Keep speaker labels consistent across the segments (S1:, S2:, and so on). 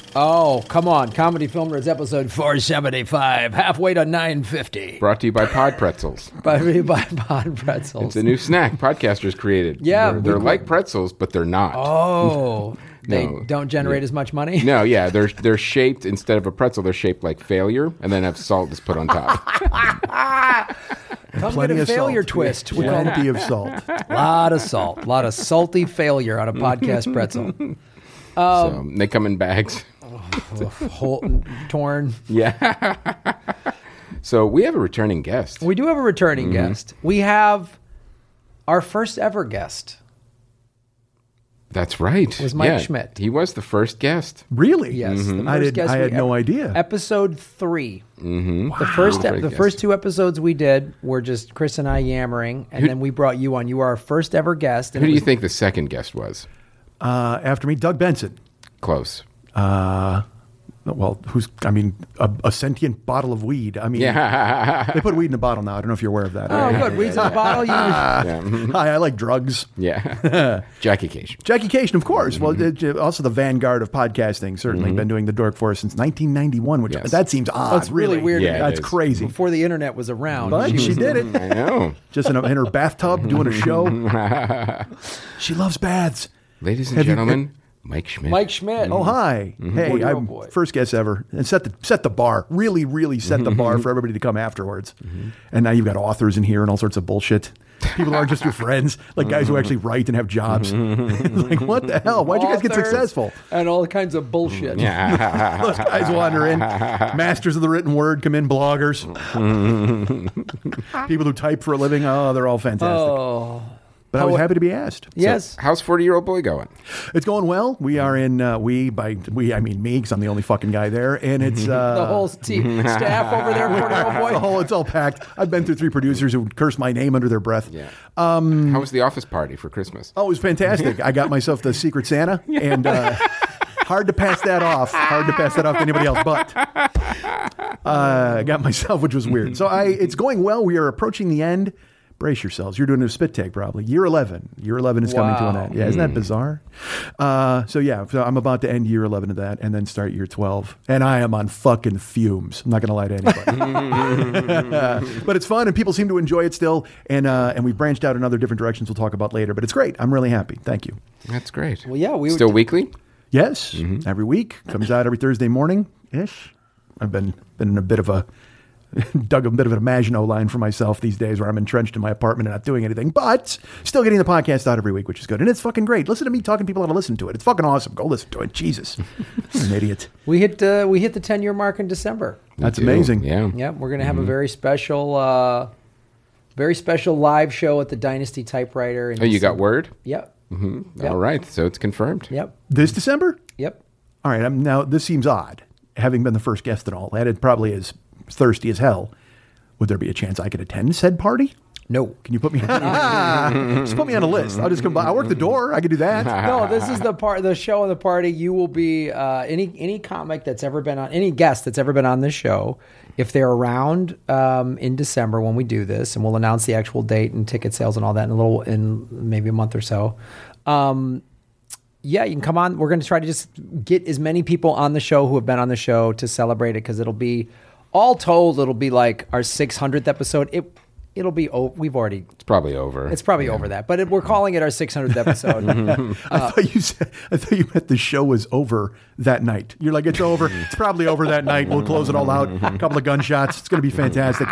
S1: Oh, come on. Comedy Film Nerds episode 475. Halfway to 950.
S2: Brought to you by Pod Pretzels.
S1: By Pod Pretzels.
S2: It's a new snack podcasters created.
S1: Yeah.
S2: They're like pretzels, but they're not.
S1: Oh. They
S2: No.
S1: don't generate as much money?
S2: No, yeah, they're shaped, instead of a pretzel, they're shaped like failure, and then have salt that's put on top.
S1: Come
S3: Plenty
S1: get a
S3: of
S1: failure
S3: salt.
S1: twist.
S3: Plenty of salt.
S1: Lot of salt. A lot of salty failure on a podcast pretzel.
S2: So they come in bags.
S1: Whole, torn.
S2: Yeah. So we have a returning guest.
S1: We do have a returning guest. We have our first ever guest.
S2: That's right.
S1: Was Mike Schmidt.
S2: He was the first guest.
S3: Really?
S1: Yes. the
S3: I
S1: first guest
S3: I
S1: we
S3: had no
S1: ever-
S3: idea.
S1: Episode 3.
S2: Mm-hmm.
S1: The first two episodes we did were just Chris and I yammering, and then we brought you on. You were our first ever guest. And
S2: Who
S1: it
S2: do you
S1: was-
S2: think the second guest was?
S3: After me, Doug Benson.
S2: Close.
S3: Well, a sentient bottle of weed. I mean,
S2: Yeah.
S3: they put weed in a bottle now. I don't know if you're aware of that.
S1: Oh, good. Weeds in the bottle. You
S3: Hi, I like drugs.
S2: Yeah. Jackie Cage.
S3: Jackie Cation, of course. Well, also the vanguard of podcasting. Certainly been doing the Dork Force since 1991, which
S2: Yes.
S3: that seems odd.
S1: That's really weird.
S2: Yeah, it
S3: That's
S2: is.
S3: crazy.
S1: before the internet was around.
S3: But she did it.
S2: I know.
S3: Just in her bathtub doing a show. She loves baths.
S2: Ladies and
S3: Have you-
S2: gentlemen, Mike Schmidt.
S1: Mike Schmidt.
S3: Oh, hi. Hey,
S1: 40-year-old
S3: I'm
S1: boy.
S3: first guest ever. And set the bar. Really, really set the bar for everybody to come afterwards. And now you've got authors in here and all sorts of bullshit. People aren't just your friends, like guys who actually write and have jobs. Like, what the hell? Why'd you guys get
S1: Authors
S3: successful?
S1: And all kinds of bullshit.
S2: Yeah.
S3: Those guys wander in. Masters of the written word come in, bloggers. People who type for a living, oh, they're all fantastic.
S1: Oh.
S3: But I was happy to be asked.
S1: Yes.
S2: How's 40-year-old boy going?
S3: It's going well. We are in, I mean me, because I'm the only fucking guy there. And it's...
S1: The whole team, staff over there, 40-year-old boy.
S3: it's all packed. I've been through 3 producers who curse my name under their breath.
S2: Yeah. How was the office party for Christmas?
S3: Oh, it was fantastic. I got myself the Secret Santa, and hard to pass that off. Hard to pass that off to anybody else, but I got myself, which was weird. So it's going well. We are approaching the end. Brace yourselves. You're doing a spit take probably. Year 11. Year 11 is coming to an end. Yeah, isn't that bizarre? So I'm about to end year 11 of that and then start year 12. And I am on fucking fumes. I'm not going to lie to anybody. But it's fun and people seem to enjoy it still. And we've branched out in other different directions we'll talk about later. But it's great. I'm really happy. Thank you.
S2: That's great.
S1: Well, yeah, we
S2: Still weekly?
S3: Yes, every week. Comes out every Thursday morning-ish. I've been in a bit of a... dug a bit of an Maginot line for myself these days where I'm entrenched in my apartment and not doing anything, but still getting the podcast out every week, which is good. And it's fucking great. Listen to me talking to people how to listen to it. It's fucking awesome. Go listen to it. Jesus. I'm an idiot.
S1: We hit the 10-year mark in December.
S3: That's
S2: We do.
S3: amazing.
S2: Yeah.
S1: Yep, we're going to have a very special live show at the Dynasty Typewriter. In
S2: Oh, you got
S1: December.
S2: word?
S1: Yep.
S2: All right. So it's confirmed.
S1: Yep.
S3: This December?
S1: Yep.
S3: All right. Now, this seems odd, having been the first guest and all. That it probably is thirsty as hell. Would there be a chance I could attend said party?
S1: No.
S3: Can you put me just put me on a list? I'll just come by. I work the door. I could do that.
S1: No, this is the show and the party. You will be any comic that's ever been on, any guest that's ever been on this show, if they're around in December when we do this, and we'll announce the actual date and ticket sales and all that in maybe a month or so. Yeah, you can come on. We're going to try to just get as many people on the show who have been on the show to celebrate it, because it'll be, all told, it'll be like our 600th episode. It'll be we've already.
S2: It's probably over.
S1: It's probably over that, but we're calling it our 600th episode.
S3: I thought you meant the show was over that night. You're like, it's over. It's probably over that night. We'll close it all out. A couple of gunshots. It's going to be fantastic.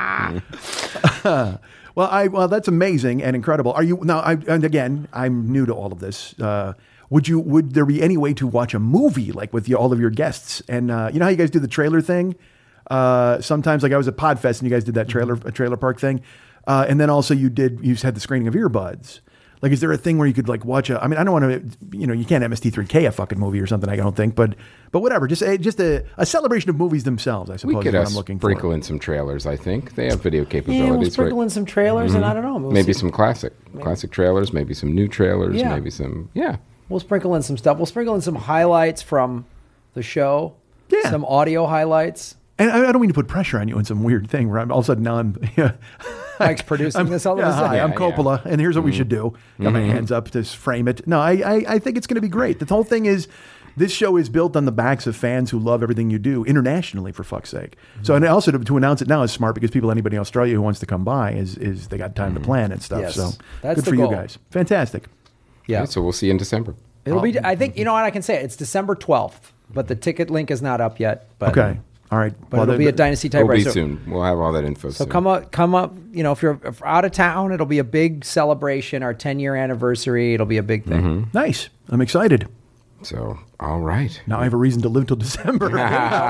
S3: Well, that's amazing and incredible. Are you now? And again, I'm new to all of this. Would there be any way to watch a movie like with all of your guests? And you know how you guys do the trailer thing? Sometimes, like I was at Podfest and you guys did that trailer park thing. And then also you had the screening of Earbuds. Like, is there a thing where you could like watch I mean, I don't want to, you can't MST3K a fucking movie or something. I don't think, but whatever. Just a celebration of movies themselves, I suppose.
S2: We could
S3: is what I'm looking
S2: sprinkle
S3: for.
S2: in some trailers. I think they have video
S1: Yeah,
S2: capabilities.
S1: we'll sprinkle in some trailers, and I don't know. We'll
S2: Maybe
S1: see.
S2: some classic trailers. Maybe some new trailers.
S1: Yeah.
S2: Maybe some
S1: We'll sprinkle in some stuff. We'll sprinkle in some highlights from the show.
S3: Yeah.
S1: Some audio highlights.
S3: And I don't mean to put pressure on you in some weird thing where all of a sudden now I'm
S1: Mike's producing this all of a sudden.
S3: Hi, I'm Coppola, and here's what we should do. Got my hands up to frame it. No, I think it's going to be great. The whole thing is This show is built on the backs of fans who love everything you do internationally, for fuck's sake. So, and also to announce it now is smart because anybody in Australia who wants to come by is they got time to plan and stuff.
S1: Yes.
S3: So
S1: That's
S3: good
S1: the
S3: for
S1: goal.
S3: you guys. Fantastic.
S1: Yeah.
S2: So we'll see you in December.
S1: It'll be, I think, you know what, I can say it. It's December 12th, but the ticket link is not up yet. But,
S3: Okay. All right.
S1: But it'll be a Dynasty
S2: It'll
S1: typewriter.
S2: be soon. We'll have all that info
S1: So
S2: soon.
S1: come up, you know, if you're out of town, it'll be a big celebration, our 10-year anniversary. It'll be a big thing.
S3: Nice. I'm excited.
S2: So, all right.
S3: Now I have a reason to live till December.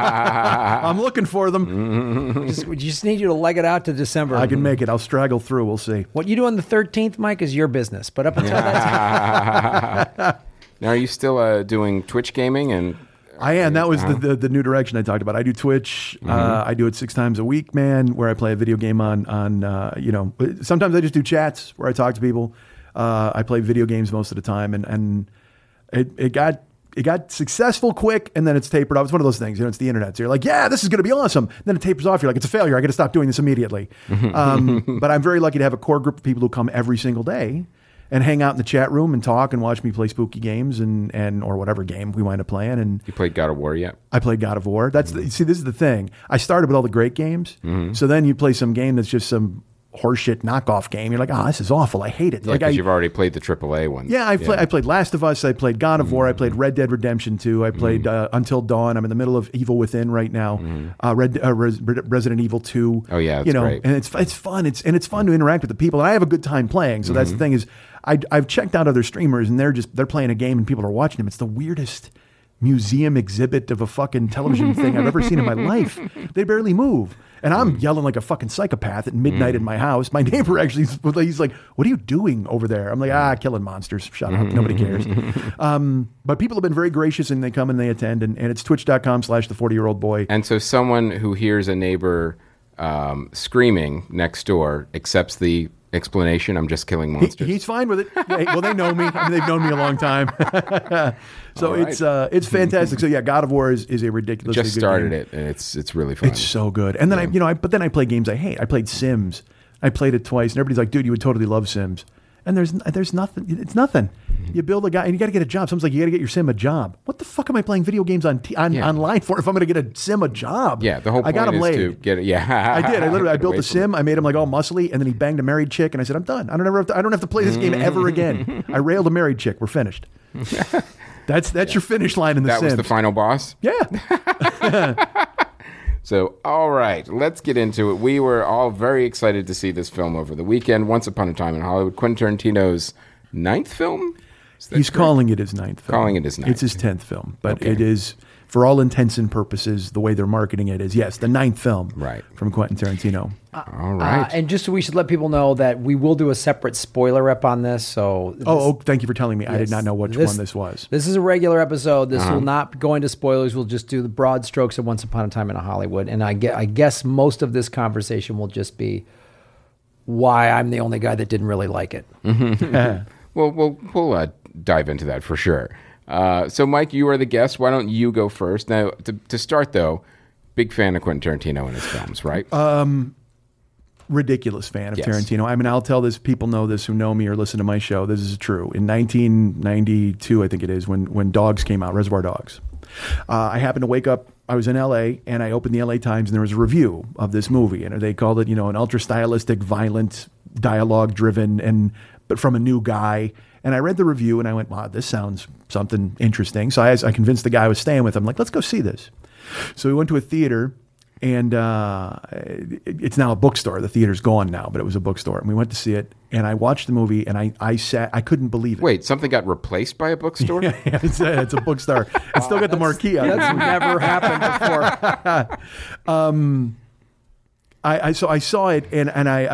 S3: I'm looking for them.
S1: We just need you to leg it out to December.
S3: I can make it. I'll straggle through. We'll see.
S1: What you do on the 13th, Mike, is your business. But up until that time,
S2: Now, are you still doing Twitch gaming? And
S3: I am. That was the new direction I talked about. I do Twitch. I do it 6 times a week, man, where I play a video game on sometimes I just do chats where I talk to people. I play video games most of the time, and it got successful quick, and then it's tapered off. It's one of those things, it's the internet. So you're like, yeah, this is going to be awesome. Then it tapers off. You're like, it's a failure. I got to stop doing this immediately. But I'm very lucky to have a core group of people who come every single day and hang out in the chat room and talk and watch me play spooky games and or whatever game we wind up playing. And
S2: you played God of War yet?
S3: I played God of War. See, this is the thing. I started with all the great games. So then you play some game that's just some horseshit knockoff game. You're like, oh, this is awful. I hate it.
S2: Yeah, because you've already played the AAA ones.
S3: Yeah, I played Last of Us. I played God of War. I played Red Dead Redemption 2. I played Until Dawn. I'm in the middle of Evil Within right now. Resident Evil 2.
S2: Oh yeah, that's great.
S3: And it's fun. It's fun to interact with the people. And I have a good time playing. So that's the thing is, I've checked out other streamers and they're playing a game and people are watching them. It's the weirdest museum exhibit of a fucking television thing I've ever seen in my life. They barely move. And I'm yelling like a fucking psychopath at midnight in my house. My neighbor actually, he's like, what are you doing over there? I'm like, killing monsters. Shut up. Nobody cares. But people have been very gracious and they come and they attend. And it's twitch.com/the40year-old boy.
S2: And so someone who hears a neighbor screaming next door accepts the explanation, I'm just killing monsters.
S3: He's fine with it. Yeah, well, they know me. I mean, they've known me a long time. So
S2: right.
S3: it's fantastic. So yeah, God of War is a ridiculously
S2: Just
S3: good
S2: started
S3: game.
S2: it, and it's really fun.
S3: It's so good. And then but then I play games I hate. I played Sims. I played it twice, and everybody's like, "Dude, you would totally love Sims." And there's nothing. It's nothing. You build a guy, and you got to get a job. Someone's like, "You got to get your sim a job." What the fuck am I playing video games online for if I'm going to get a sim a job?
S2: Yeah, the whole point
S3: I got him
S2: is
S3: laid.
S2: to get it. Yeah,
S3: I did. I built
S2: Wait
S3: a sim. I made him like all muscly, and then he banged a married chick, and I said, "I'm done. I don't have to play this game ever again." I railed a married chick. We're finished. That's your finish line in the
S2: That
S3: Sims.
S2: was the final boss.
S3: Yeah.
S2: So, all right, let's get into it. We were all very excited to see this film over the weekend, Once Upon a Time in Hollywood, Quentin Tarantino's 9th film?
S3: He's calling it his 9th film.
S2: Calling it his 9th.
S3: It's his 10th film, but
S2: Okay.
S3: it is, for all intents and purposes, the way they're marketing it is, yes, the 9th film
S2: Right.
S3: from Quentin Tarantino.
S2: All right.
S1: and just so we should let people know that we will do a separate spoiler rep on this. So
S3: Thank you for telling me. I did not know which one this was.
S1: This is a regular episode. This will not go into spoilers. We'll just do the broad strokes of Once Upon a Time in Hollywood. And I guess most of this conversation will just be why I'm the only guy that didn't really like it.
S2: Well, we'll dive into that for sure. So, Mike, you are the guest. Why don't you go first? Now, to start, though, big fan of Quentin Tarantino and his films, right?
S3: Ridiculous fan of
S2: Yes.
S3: Tarantino. I mean, I'll tell this, people know this who know me or listen to my show. This is true. In 1992, I think it is, when Dogs came out, Reservoir Dogs. I happened to wake up, I was in LA, and I opened the LA Times, and there was a review of this movie. And they called it, an ultra stylistic, violent, dialogue driven, but from a new guy. And I read the review and I went, wow, this sounds something interesting. So I convinced the guy I was staying with, I'm like, let's go see this. So we went to a theater, and it's now a bookstore. The theater's gone now, but it was a bookstore. And we went to see it, and I watched the movie, and I sat, I couldn't believe it.
S2: Wait, something got replaced by a bookstore?
S3: Yeah, it's a bookstore. It's still got the marquee on it.
S1: That's never happened before.
S3: So I saw it, and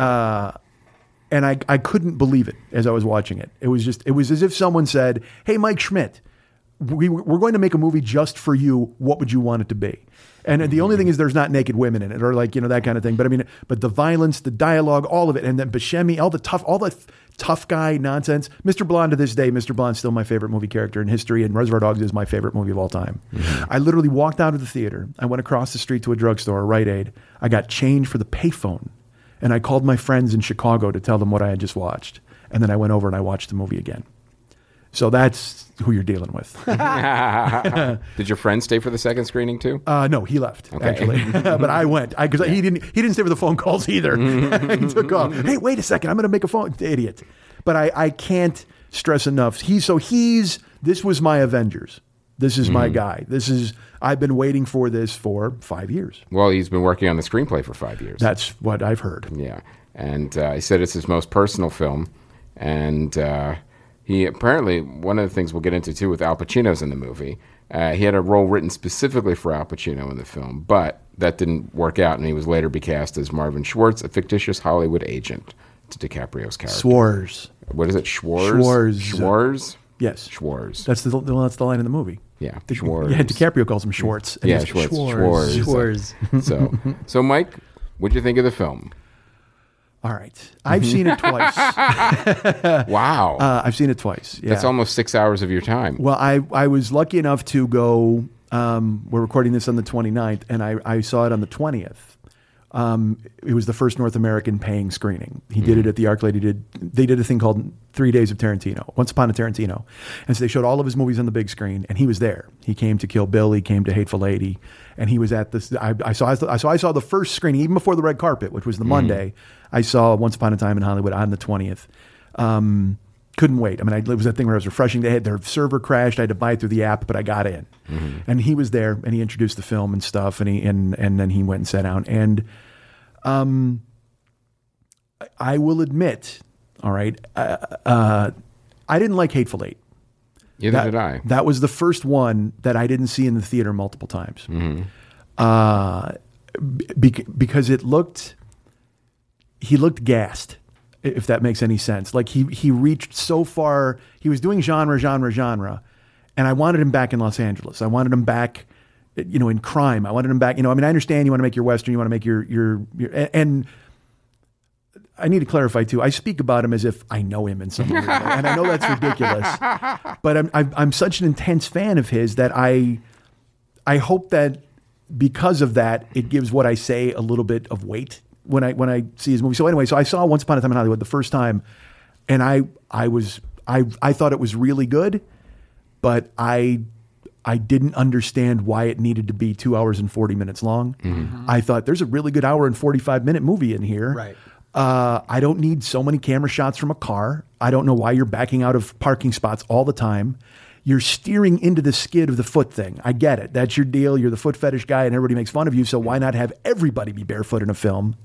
S3: I couldn't believe it as I was watching it. It was as if someone said, "Hey, Mike Schmidt, we're going to make a movie just for you. What would you want it to be?" And the only thing is there's not naked women in it, or that kind of thing. But I mean, but the violence, the dialogue, all of it, and then Buscemi, all the tough guy nonsense. Mr. Blonde, to this day, Mr. Blonde's still my favorite movie character in history, and Reservoir Dogs is my favorite movie of all time. I literally walked out of the theater. I went across the street to a drugstore, Rite Aid. I got change for the payphone, and I called my friends in Chicago to tell them what I had just watched. And then I went over and I watched the movie again. So that's who you're dealing with.
S2: Did your friend stay for the second screening too?
S3: No, he left actually, but I went because he didn't stay for the phone calls either. He took off. Hey, wait a second, I'm going to make a phone. Idiot. But I can't stress enough. This was my Avengers. This is my guy. I've been waiting for this for 5 years.
S2: Well, he's been working on the screenplay for 5 years.
S3: That's what I've heard.
S2: Yeah, and he said it's his most personal film, and he apparently, one of the things we'll get into too with Al Pacino's in the movie, he had a role written specifically for Al Pacino in the film, but that didn't work out, and he was later becast as Marvin Schwartz, a fictitious Hollywood agent to DiCaprio's character.
S3: Schwarz.
S2: What is it? Schwarz?
S3: Yes.
S2: Schwarz.
S3: That's the line in the movie.
S2: Yeah, Schwarz.
S3: Yeah, DiCaprio calls him Schwartz.
S2: Yeah, Schwarz. So Mike, what'd you think of the film?
S3: All right. I've seen it twice.
S2: Wow.
S3: I've seen it twice. Yeah.
S2: That's almost 6 hours of your time.
S3: Well, I was lucky enough to go, we're recording this on the 29th, and I saw it on the 20th. It was the first North American paying screening. He did it at the ArcLight. They did a thing called 3 Days of Tarantino, Once Upon a Tarantino. And so they showed all of his movies on the big screen, and he was there. He came to Kill Bill, he came to Hateful Eight, and he was at this. I saw the first screening, even before the red carpet, which was the Monday. I saw Once Upon a Time in Hollywood on the 20th. Couldn't wait. I mean, it was that thing where I was refreshing. Their server crashed. I had to buy it through the app, but I got in. And he was there, and he introduced the film and stuff, and then he went and sat down. And I will admit, all right, I didn't like Hateful Eight.
S2: Neither did I.
S3: That was the first one that I didn't see in the theater multiple times. Because he looked gassed, if that makes any sense. Like he reached so far. He was doing genre, and I wanted him back in Los Angeles. I wanted him back, in crime. I wanted him back. I understand you want to make your Western, you want to make your and I need to clarify too. I speak about him as if I know him in some way, and I know that's ridiculous. But I'm such an intense fan of his that I hope that because of that, it gives what I say a little bit of weight when I see his movie. So anyway, I saw Once Upon a Time in Hollywood the first time, and I thought it was really good, but I didn't understand why it needed to be 2 hours and 40 minutes long. I thought there's a really good hour and 45-minute movie in here.
S1: Right.
S3: I don't need so many camera shots from a car. I don't know why you're backing out of parking spots all the time. You're steering into the skid of the foot thing. I get it. That's your deal. You're the foot fetish guy and everybody makes fun of you. So why not have everybody be barefoot in a film?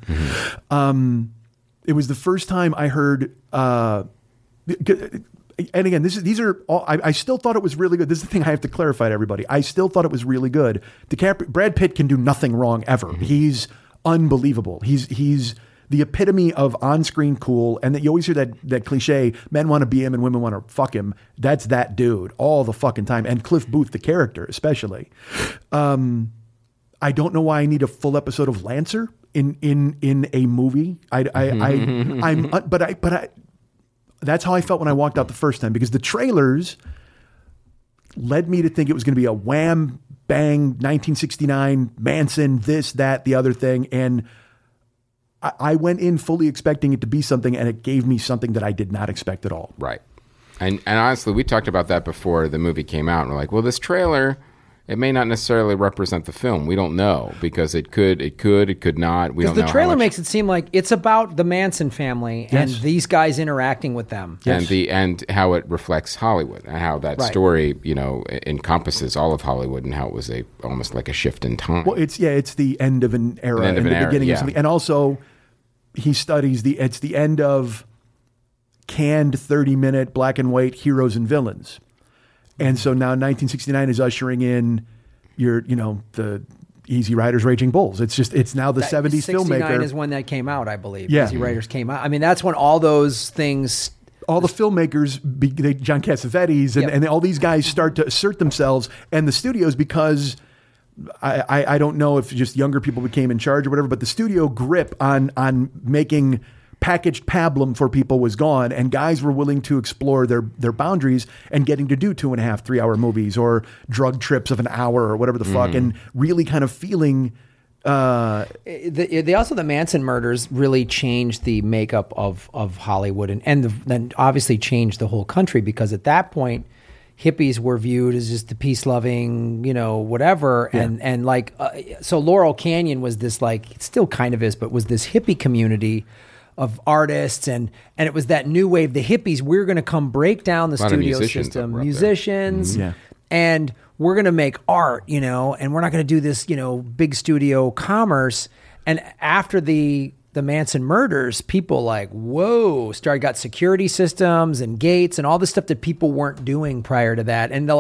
S3: It was the first time I heard, and again, these are all, I still thought it was really good. This is the thing I have to clarify to everybody. I still thought it was really good. Brad Pitt can do nothing wrong ever. He's unbelievable. He's the epitome of on-screen cool, and that you always hear that cliche, men want to be him and women want to fuck him. That's that dude all the fucking time. And Cliff Booth, the character, especially. I don't know why I need a full episode of Lancer in a movie. But that's how I felt when I walked out the first time, because the trailers led me to think it was going to be a wham, bang, 1969, Manson, this, that, the other thing. And I went in fully expecting it to be something, and it gave me something that I did not expect at all.
S2: Right. And honestly, we talked about that before the movie came out, and we're like, well, this trailer, it may not necessarily represent the film. We don't know, because it could not. We don't know.
S1: Because the trailer makes it seem like it's about the Manson family and these guys interacting with them.
S2: Yes. And how it reflects Hollywood, and how that story, encompasses all of Hollywood, and how it was almost like a shift in time.
S3: Well, it's the end of an era and the beginning of something. And also, he studies it's the end of canned 30-minute black and white heroes and villains. And so now 1969 is ushering in the Easy Riders, Raging Bulls. It's now the 70s filmmaker.
S1: 69 is when that came out, I believe.
S3: Yeah.
S1: Easy Riders came out. I mean, that's when all those things,
S3: all the filmmakers, John Cassavetes and all these guys start to assert themselves, and the studios, because I don't know if just younger people became in charge or whatever, but the studio grip on making packaged pablum for people was gone, and guys were willing to explore their boundaries and getting to do 2.5-3 hour movies or drug trips of an hour or whatever the fuck, and really kind of feeling
S1: They also, the Manson murders really changed the makeup of Hollywood and then obviously changed the whole country, because at that point hippies were viewed as just the peace loving, whatever.
S3: Yeah.
S1: And like, so Laurel Canyon was this, like, it still kind of is, but was this hippie community of artists. And it was that new wave, the hippies, we're going to come break down the studio system, musicians.
S3: Yeah.
S1: And we're going to make art, and we're not going to do this, big studio commerce. And after the Manson murders, people got security systems and gates and all this stuff that people weren't doing prior to that. And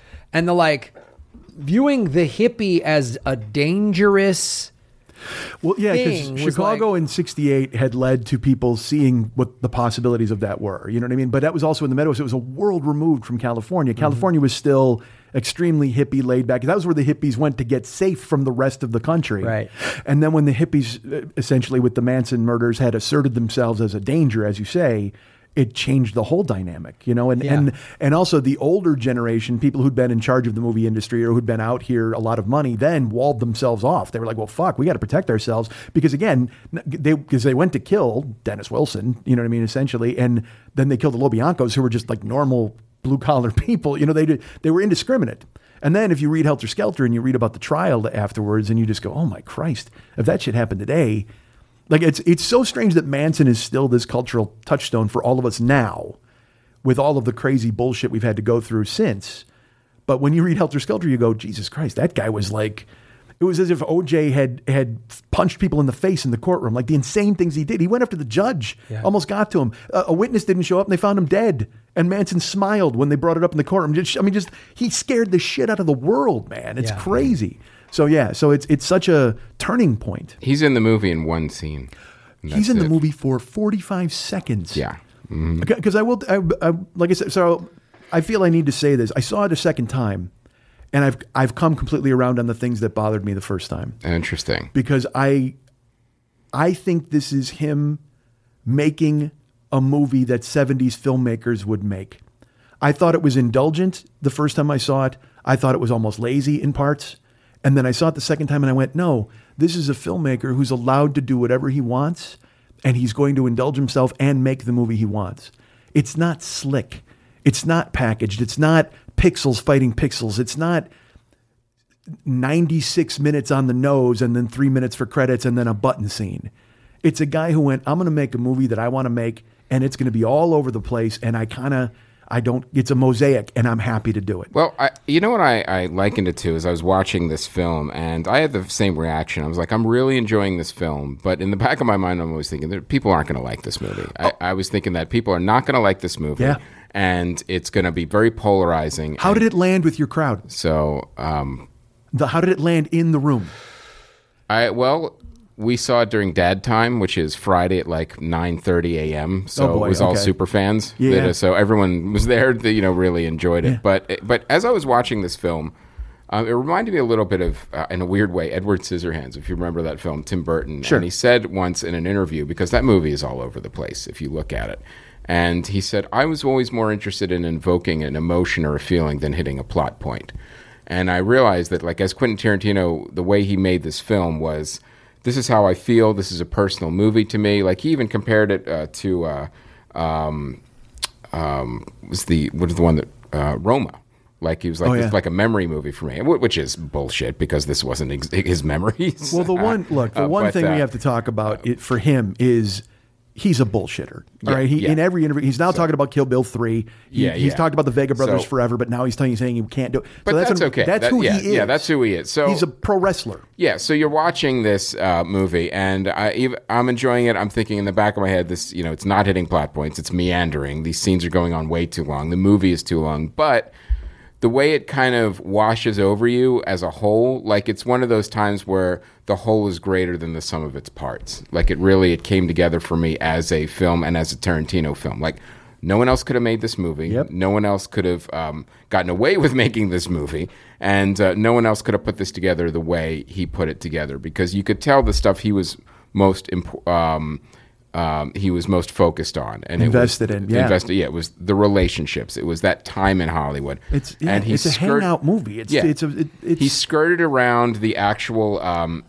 S1: the viewing the hippie as a dangerous.
S3: Well, yeah, because Chicago in '68 had led to people seeing what the possibilities of that were. You know what I mean? But that was also in the Meadows. It was a world removed from California. California was still extremely hippie, laid back. That was where the hippies went to get safe from the rest of the country.
S1: Right.
S3: And then when the hippies, essentially with the Manson murders, had asserted themselves as a danger, as you say, it changed the whole dynamic, and also the older generation, people who'd been in charge of the movie industry or who'd been out here a lot of money, then walled themselves off. They were like, well, fuck, we got to protect ourselves, because again, they went to kill Dennis Wilson, essentially. And then they killed the Lobiancos, who were just like normal blue collar people. They were indiscriminate. And then if you read Helter Skelter and you read about the trial afterwards, and you just go, oh my Christ, if that shit happened today. Like, it's so strange that Manson is still this cultural touchstone for all of us now, with all of the crazy bullshit we've had to go through since. But when you read Helter Skelter, you go, Jesus Christ, that guy was like, it was as if OJ had punched people in the face in the courtroom, like the insane things he did. He went after the judge, almost got to him. A witness didn't show up and they found him dead. And Manson smiled when they brought it up in the courtroom. He scared the shit out of the world, man. It's crazy. So it's such a turning point.
S2: He's in the movie in one scene.
S3: He's in the movie for 45 seconds.
S2: Yeah.
S3: Because I like I said, so I feel I need to say this. I saw it a second time, and I've come completely around on the things that bothered me the first time.
S2: Interesting.
S3: Because I think this is him making a movie that 70s filmmakers would make. I thought it was indulgent the first time I saw it. I thought it was almost lazy in parts. And then I saw it the second time and I went, no, this is a filmmaker who's allowed to do whatever he wants, and he's going to indulge himself and make the movie he wants. It's not slick. It's not packaged. It's not pixels fighting pixels. It's not 96 minutes on the nose and then 3 minutes for credits and then a button scene. It's a guy who went, I'm going to make a movie that I want to make, and it's going to be all over the place, and it's a mosaic, and I'm happy to do it.
S2: Well, what I likened it to is I was watching this film, and I had the same reaction. I was like, I'm really enjoying this film, but in the back of my mind, I'm always thinking that people aren't going to like this movie. I was thinking that people are not going to like this movie, and it's going to be very polarizing.
S3: How did it land with your crowd?
S2: So,
S3: how did it land in the room?
S2: We saw it during Dad Time, which is Friday at like 9:30 a.m. So it was all super fans.
S3: Yeah.
S2: So everyone was there that really enjoyed it. Yeah. But as I was watching this film, it reminded me a little bit of, in a weird way, Edward Scissorhands, if you remember that film, Tim Burton.
S3: Sure.
S2: And he said once in an interview, because that movie is all over the place if you look at it, and he said, I was always more interested in invoking an emotion or a feeling than hitting a plot point. And I realized that, like, as Quentin Tarantino, the way he made this film was, this is how I feel. This is a personal movie to me. Like, he even compared it to was the one that Roma. Like, he was like, it's like a memory movie for me, which is bullshit because this wasn't his memories.
S3: Well, the one thing we have to talk about for him is he's a bullshitter. All right. In every interview, he's now talking about Kill Bill 3. He's talked about the Vega brothers forever, but now he's saying he can't do it.
S2: But that's okay.
S3: That's who he is.
S2: Yeah, that's who he is. So
S3: he's a pro wrestler.
S2: Yeah. So you're watching this movie, and I'm enjoying it. I'm thinking in the back of my head, this, it's not hitting plot points. It's meandering. These scenes are going on way too long. The movie is too long, but the way it kind of washes over you as a whole, like, it's one of those times where the whole is greater than the sum of its parts. Like, it came together for me as a film and as a Tarantino film. Like, no one else could have made this movie.
S3: Yep.
S2: No one else could have gotten away with making this movie. And no one else could have put this together the way he put it together. Because you could tell the stuff he was most focused on and
S3: invested in.
S2: It was the relationships. It was that time in Hollywood.
S3: It's a hangout movie. He
S2: skirted around the actual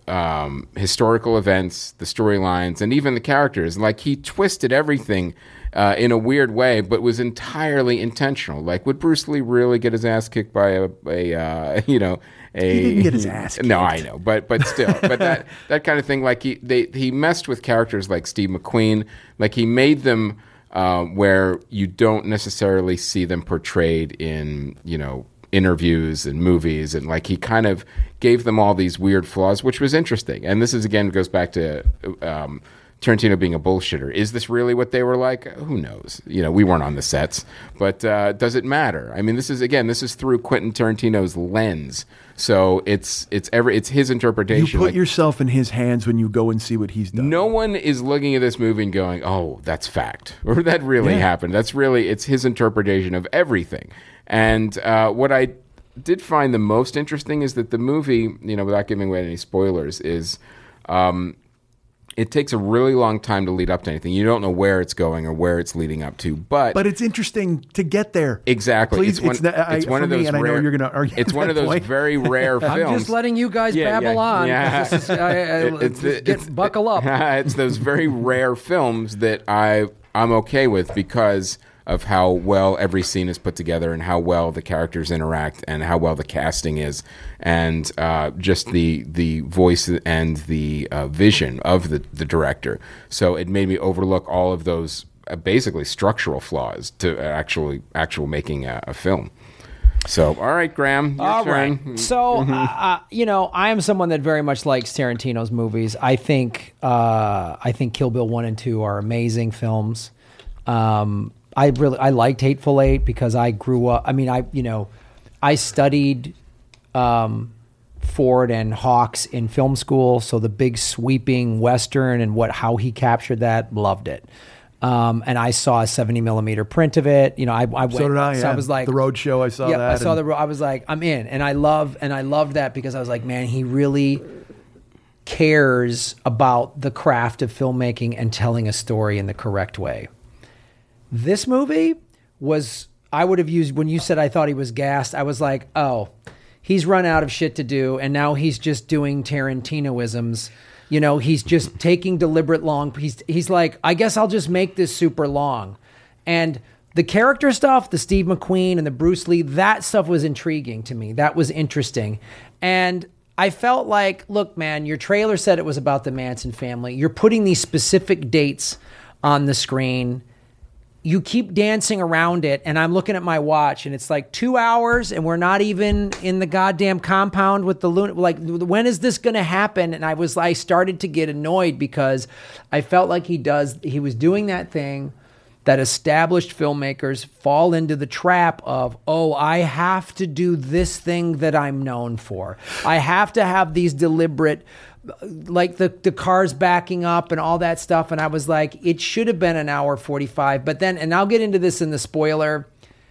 S2: historical events, the storylines, and even the characters. Like, he twisted everything in a weird way, but was entirely intentional. Like, would Bruce Lee really get his ass kicked by a
S3: He didn't get his ass kicked.
S2: No, I know, but still, but that kind of thing. Like, he messed with characters like Steve McQueen. Like, he made them where you don't necessarily see them portrayed in, interviews and movies, and like, he kind of gave them all these weird flaws, which was interesting. And this is, again, goes back to Tarantino being a bullshitter. Is this really what they were like? Who knows? We weren't on the sets, but does it matter? I mean, this is through Quentin Tarantino's lens, so it's his interpretation.
S3: You put yourself in his hands when you go and see what he's done.
S2: No one is looking at this movie and going, "Oh, that's fact," or "That really happened." It's his interpretation of everything. And what I did find the most interesting is that the movie, without giving away any spoilers, is it takes a really long time to lead up to anything. You don't know where it's going or where it's leading up to, but
S3: it's interesting to get there.
S2: Exactly.
S3: Please,
S2: it's one of those.
S3: And I know you're going to argue.
S2: It's one of those very rare films.
S1: I'm just letting you guys babble on.
S2: Yeah.
S1: Buckle up.
S2: It's those very rare films that I'm okay with because of how well every scene is put together and how well the characters interact and how well the casting is, and just the voice and the vision of the director. So it made me overlook all of those basically structural flaws to actual making a film. So, all right, Graham, your turn.
S1: Right. So, I am someone that very much likes Tarantino's movies. I think Kill Bill 1 and 2 are amazing films. I liked Hateful Eight because I grew up. I mean, I studied Ford and Hawks in film school, so the big sweeping Western and how he captured that, loved it. And I saw a 70 millimeter print of it. I went.
S3: So did I.
S1: So
S3: yeah.
S1: I was like,
S3: the Roadshow. I saw that.
S1: I saw I was like, I'm in, and I loved that because I was like, man, he really cares about the craft of filmmaking and telling a story in the correct way. This movie I would have used, when you said I thought he was gassed, I was like, oh, he's run out of shit to do, and now he's just doing Tarantinoisms. He's just taking deliberate long. He's like, I guess I'll just make this super long. And the character stuff, the Steve McQueen and the Bruce Lee, that stuff was intriguing to me. That was interesting. And I felt like, look, man, your trailer said it was about the Manson family. You're putting these specific dates on the screen. You keep dancing around it, and I'm looking at my watch, and it's like 2 hours, and we're not even in the goddamn compound with the lunatic. Like, when is this going to happen? And I started to get annoyed because I felt like he was doing that thing that established filmmakers fall into the trap of, oh, I have to do this thing that I'm known for. I have to have these deliberate, like the cars backing up and all that stuff. And I was like, it should have been an hour 45. But then, and I'll get into this in the spoiler,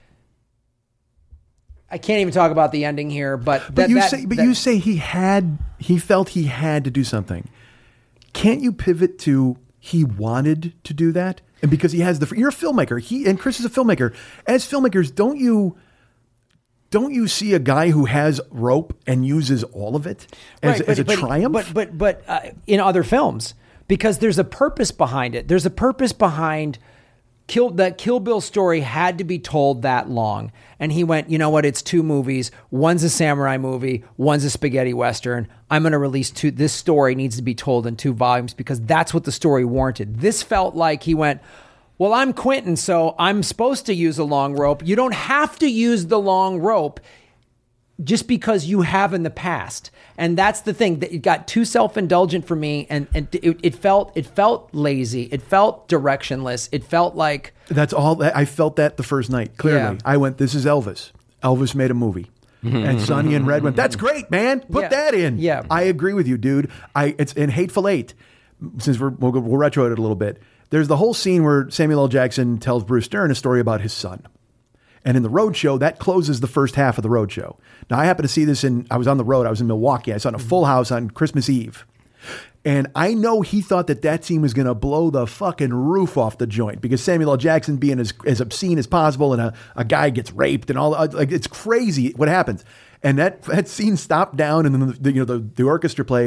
S1: I can't even talk about the ending here,
S3: you say he felt he had to do something. Can't you pivot to he wanted to do that? And because you're a filmmaker, and Chris is a filmmaker. As filmmakers, don't you see a guy who has rope and uses all of it as a triumph?
S1: But in other films, because there's a purpose behind it. There's a purpose behind that Kill Bill story had to be told that long. And he went, you know what? It's 2 movies. One's a samurai movie. One's a spaghetti Western. I'm going to release 2. This story needs to be told in 2 volumes because that's what the story warranted. This felt like he went, well, I'm Quentin, so I'm supposed to use a long rope. You don't have to use the long rope just because you have in the past. And that's the thing, that it got too self-indulgent for me, and it felt lazy. It felt directionless. It felt like...
S3: That's all. I felt that the first night, clearly. Yeah. I went, this is Elvis. Elvis made a movie. And Sonny and Red went, that's great, man. Put that in.
S1: Yeah.
S3: I agree with you, dude. It's in Hateful Eight, since we'll retro it a little bit. There's the whole scene where Samuel L. Jackson tells Bruce Dern a story about his son. And in the Roadshow, that closes the first half of the Roadshow. Now, I happened to see this I was on the road. I was in Milwaukee. I saw it in a Full House on Christmas Eve. And I know he thought that scene was going to blow the fucking roof off the joint because Samuel L. Jackson being as obscene as possible and a guy gets raped and all, like, it's crazy what happens. And that scene stopped down and then the orchestra played.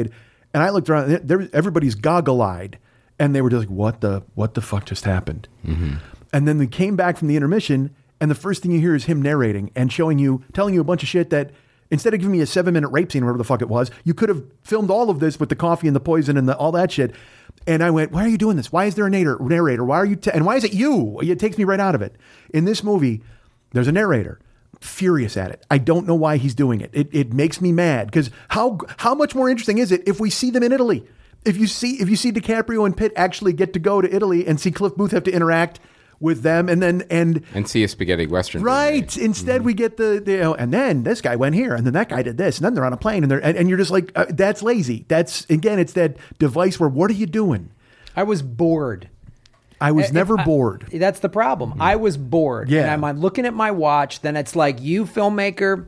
S3: And I looked around, everybody's goggle-eyed, and they were just like, what the fuck just happened? Mm-hmm. And then they came back from the intermission, and the first thing you hear is him narrating and telling you a bunch of shit that instead of giving me a 7-minute rape scene, whatever the fuck it was, you could have filmed all of this with the coffee and the poison and all that shit. And I went, why are you doing this? Why is there a narrator? Why are you, and why is it you? It takes me right out of it. In this movie, there's a narrator. Furious at it. I don't know why he's doing it. It makes me mad because how much more interesting is it if we see them in Italy? If you see DiCaprio and Pitt actually get to go to Italy and see Cliff Booth have to interact with them and
S2: see a spaghetti western,
S3: right? Instead, we get the and then this guy went here, and then that guy did this, and then they're on a plane, and you're just like, that's lazy. That's again, it's that device where what are you doing?
S1: I was bored.
S3: I was never bored.
S1: That's the problem. I was bored.
S3: Yeah.
S1: And I'm looking at my watch. Then it's like, you filmmaker,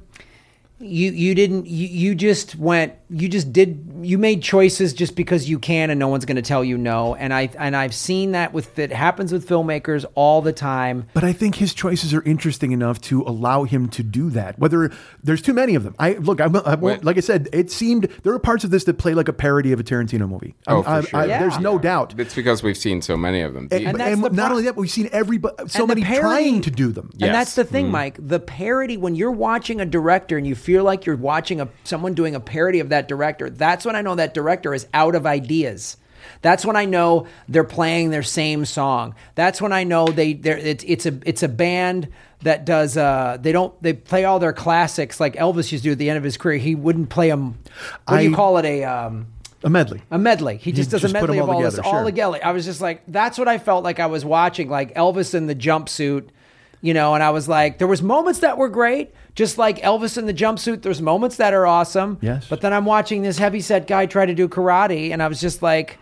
S1: you made choices just because you can, and no one's going to tell you no. And I've seen that it happens with filmmakers all the time.
S3: But I think his choices are interesting enough to allow him to do that. Whether there's too many of them. Like I said, it seemed there are parts of this that play like a parody of a Tarantino movie.
S2: For sure.
S3: There's no doubt.
S2: It's because we've seen so many of them.
S3: And not only that, but we've seen so many trying to do them.
S2: Yes.
S1: And that's the thing, Mike. The parody, when you're watching a director and you feel like you're watching someone doing a parody of that director, that's when I know that director is out of ideas. That's when I know they're playing their same song. That's when I know it's a band that does they play all their classics like Elvis used to do at the end of his career. He wouldn't play them. What do you call it? A
S3: medley.
S1: A medley. He just does a medley of all this all together. I was just like, that's what I felt like I was watching, like Elvis in the jumpsuit. And I was like, there was moments that were great, just like Elvis in the jumpsuit. There's moments that are awesome.
S3: Yes.
S1: But then I'm watching this heavyset guy try to do karate, and I was just like,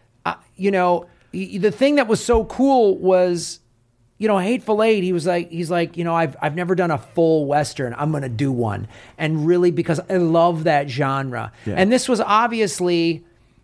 S1: the thing that was so cool was, Hateful Eight. He's like, I've never done a full Western. I'm going to do one. And really, because I love that genre. Yeah. And this was obviously,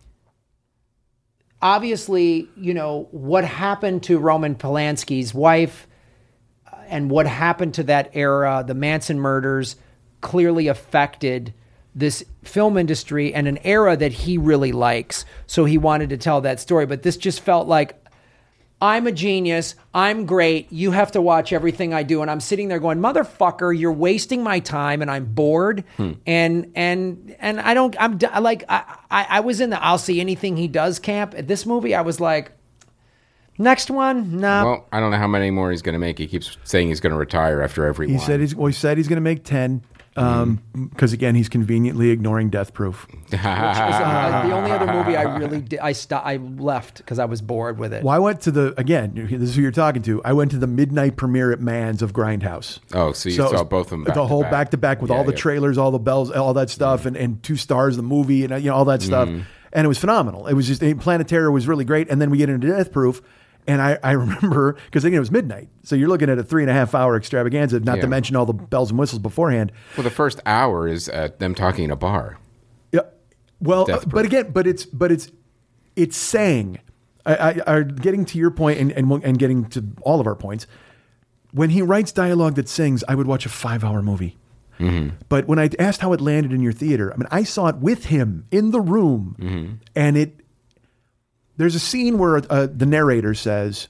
S1: what happened to Roman Polanski's wife and what happened to that era, the Manson murders, clearly affected this film industry and an era that he really likes. So he wanted to tell that story. But this just felt like, I'm a genius. I'm great. You have to watch everything I do. And I'm sitting there going, motherfucker, you're wasting my time and I'm bored. And I was in the I'll see anything he does camp. At this movie, I was like, next one? No.
S2: Well, I don't know how many more he's going to make. He keeps saying he's going to retire after every one.
S3: He said he's going to make 10. Because again, he's conveniently ignoring Death Proof.
S1: Which is the only other movie I really did. I left because I was bored with it.
S3: Well, I went to this is who you're talking to. I went to the midnight premiere at Mann's of Grindhouse.
S2: Oh, so you saw both of them back
S3: the whole back to back with all the trailers, all the bells, all that stuff, and 2 stars the movie, and all that stuff. And it was phenomenal. It was just Planet Terror was really great. And then we get into Death Proof. And I remember, because again, it was midnight. So you're looking at a 3.5 hour extravaganza, not to mention all the bells and whistles beforehand.
S2: Well, the first hour is them talking in a bar.
S3: Yeah. Well, but it's saying, getting to your point and getting to all of our points, when he writes dialogue that sings, I would watch a 5-hour movie. Mm-hmm. But when I asked how it landed in your theater, I mean, I saw it with him in the room, and there's a scene where the narrator says,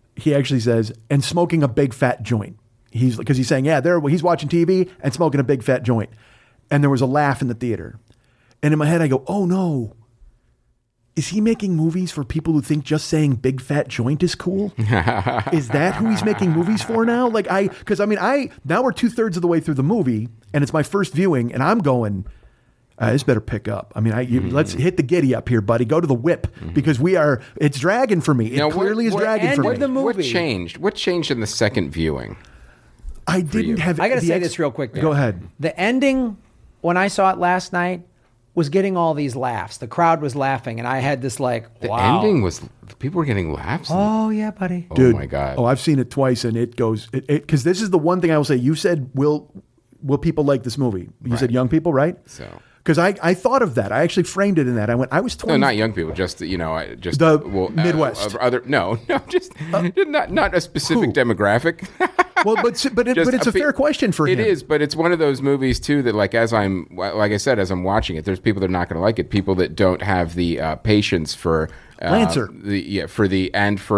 S3: and smoking a big fat joint. Because he's saying, he's watching TV and smoking a big fat joint. And there was a laugh in the theater. And in my head, I go, oh no. Is he making movies for people who think just saying big fat joint is cool? Is that who he's making movies for now? Now we're 2/3 of the way through the movie and it's my first viewing and I'm going, this better pick up. I mean, let's hit the giddy up here, buddy. Go to the whip because it's dragging for me. It clearly is dragging for me.
S2: What changed? What changed in the second viewing?
S3: I didn't have.
S1: I got to say this real quick.
S3: Go ahead.
S1: The ending, when I saw it last night, was getting all these laughs. The crowd was laughing, and I had this wow.
S2: The ending was people were getting laughs.
S1: Oh yeah, buddy.
S3: Dude,
S2: oh my god.
S3: Oh, I've seen it twice, and it goes because this is the one thing I will say. You said will people like this movie? You said young people, right?
S2: So.
S3: Because I thought of that. I actually framed it in that. I was 20.
S2: No, not young people. Just
S3: the
S2: Midwest.
S3: not
S2: not a specific demographic.
S3: Well, but it's a fair question for him.
S2: It is, but it's one of those movies too that, like I said, as I'm watching it, there's people that are not going to like it. People that don't have the patience for
S3: Lancer.
S2: For the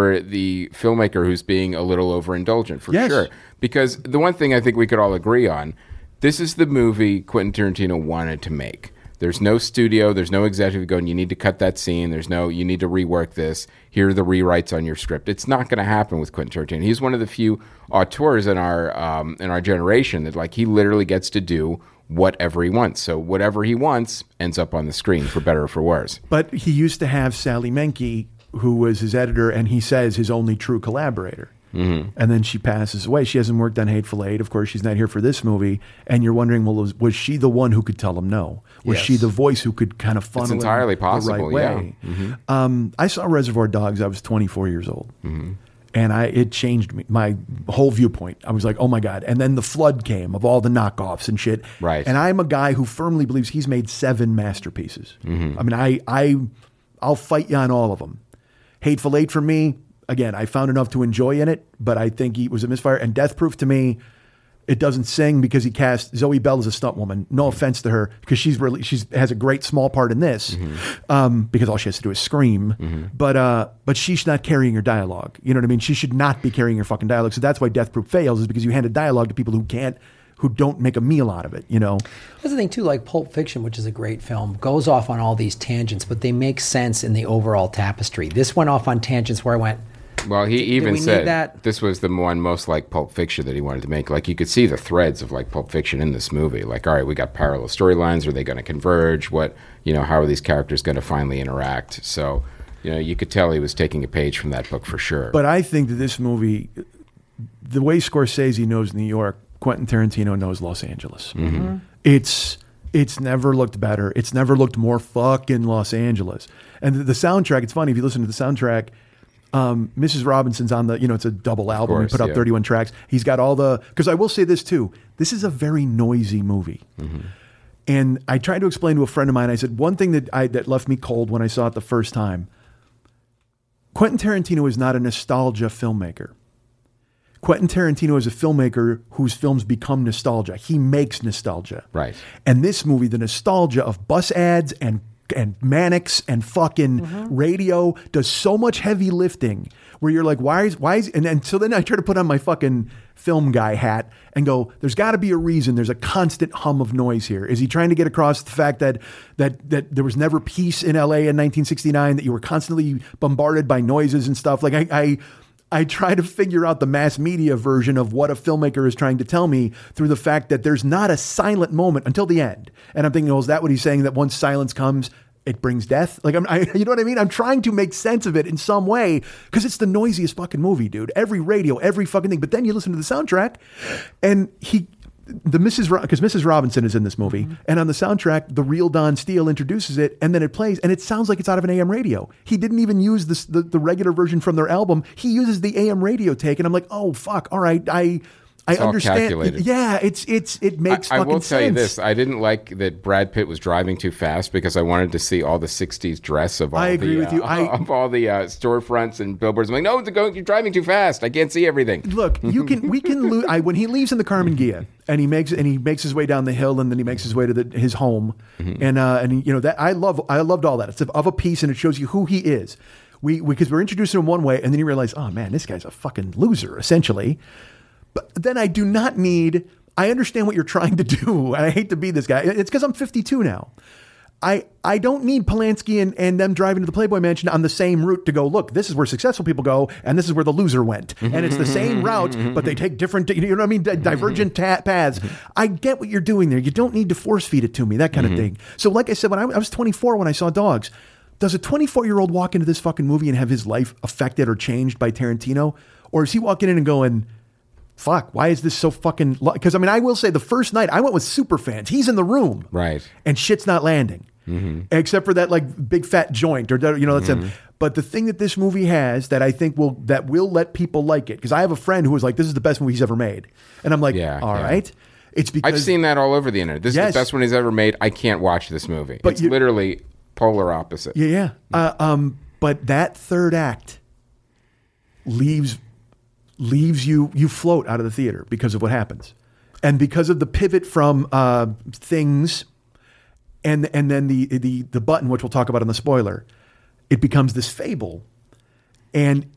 S2: filmmaker who's being a little overindulgent for
S3: Yes.
S2: sure. Because the one thing I think we could all agree on, this is the movie Quentin Tarantino wanted to make. There's no studio, there's no executive going, you need to cut that scene, you need to rework this, here are the rewrites on your script. It's not going to happen with Quentin Tarantino. He's one of the few auteurs in our generation that, like, he literally gets to do whatever he wants. So whatever he wants ends up on the screen, for better or for worse.
S3: But he used to have Sally Menke, who was his editor, and he says his only true collaborator. Mm-hmm. And then she passes away. She hasn't worked on Hateful Eight. Of course, she's not here for this movie. And you're wondering, well, was she the one who could tell him no? Was
S1: Yes.
S3: she the voice who could kind of funnel
S2: It's entirely
S3: him
S2: possible,
S3: the right way?
S2: yeah. Mm-hmm.
S3: I saw Reservoir Dogs. I was 24 years old. Mm-hmm. And it changed my whole viewpoint. I was like, oh my God. And then the flood came of all the knockoffs and shit.
S2: Right.
S3: And I'm a guy who firmly believes he's made 7 masterpieces. Mm-hmm. I mean, I'll fight you on all of them. Hateful Eight for me, again, I found enough to enjoy in it, but I think he was a misfire. And Death Proof to me, it doesn't sing because he cast Zoe Bell as a stunt woman. No offense to her, because she has a great small part in this, because all she has to do is scream. Mm-hmm. But she's not carrying her dialogue. You know what I mean? She should not be carrying her fucking dialogue. So that's why Death Proof fails, is because you handed dialogue to people who don't make a meal out of it. You know.
S1: That's the thing too. Like Pulp Fiction, which is a great film, goes off on all these tangents, but they make sense in the overall tapestry. This went off on tangents where I went.
S2: Well, he even
S1: we need
S2: said
S1: that?
S2: this was the one most like Pulp Fiction that he wanted to make. Like, you could see the threads of like Pulp Fiction in this movie. Like, all right, we got parallel storylines. Are they going to converge? How are these characters going to finally interact? So, you could tell he was taking a page from that book for sure.
S3: But I think that this movie, the way Scorsese knows New York, Quentin Tarantino knows Los Angeles. Mm-hmm. It's never looked better. It's never looked more fucking Los Angeles. And the soundtrack, it's funny, if you listen to the soundtrack, Mrs. Robinson's on the, it's a double album.
S2: Course,
S3: he put up 31 tracks. He's got all because I will say this too, this is a very noisy movie. Mm-hmm. And I tried to explain to a friend of mine, I said, one thing that left me cold when I saw it the first time, Quentin Tarantino is not a nostalgia filmmaker. Quentin Tarantino is a filmmaker whose films become nostalgia. He makes nostalgia.
S2: Right. And
S3: this movie, the nostalgia of bus ads and Mannix and fucking radio does so much heavy lifting where you're like, why is, and so then I try to put on my fucking film guy hat and go, there's got to be a reason. There's a constant hum of noise here. Is he trying to get across the fact that there was never peace in LA in 1969, that you were constantly bombarded by noises and stuff? Like I try to figure out the mass media version of what a filmmaker is trying to tell me through the fact that there's not a silent moment until the end. And I'm thinking, is that what he's saying? That once silence comes, it brings death? Like, you know what I mean? I'm trying to make sense of it in some way because it's the noisiest fucking movie, dude. Every radio, every fucking thing. But then you listen to the soundtrack and because Mrs. Robinson is in this movie, and on the soundtrack, the real Don Steele introduces it, and then it plays, and it sounds like it's out of an AM radio. He didn't even use the regular version from their album. He uses the AM radio take, and I'm like, oh fuck, all right, I understand.
S2: Calculated.
S3: Yeah, it makes fucking sense.
S2: I will tell you this: I didn't like that Brad Pitt was driving too fast because I wanted to see all the '60s dress of all
S3: I agree with you.
S2: Of all the storefronts and billboards. I'm like, no, you're driving too fast. I can't see everything.
S3: Look, we can lose. When he leaves in the Carmen Ghia and he makes his way down the hill and then he makes his way to his home, and that I loved all that. It's of a piece and it shows you who he is. Because we're introducing him one way and then you realize, oh man, this guy's a fucking loser essentially. But then I do not need, I understand what you're trying to do. And I hate to be this guy. It's because I'm 52 now. I don't need Polanski and them driving to the Playboy Mansion on the same route to go, look, this is where successful people go, and this is where the loser went. And it's the same route, but they take different, you know what I mean, divergent paths. I get what you're doing there. You don't need to force feed it to me, that kind of thing. So like I said, when I was 24 when I saw Dogs, does a 24-year-old walk into this fucking movie and have his life affected or changed by Tarantino? Or is he walking in and going, fuck, why is this so fucking... Because, I will say the first night, I went with super fans. He's in the room.
S2: Right.
S3: And shit's not landing. Except for that, like, big fat joint. Or, that's it. But the thing that this movie has that I think will let people like it... Because I have a friend who was like, this is the best movie he's ever made. And I'm like, all right. It's because...
S2: I've seen that all over the internet. This is the best one he's ever made. I can't watch this movie. But it's literally polar opposite.
S3: Yeah. But that third act leaves... leaves you float out of the theater because of what happens. And because of the pivot from things and then the button, which we'll talk about in the spoiler, it becomes this fable. And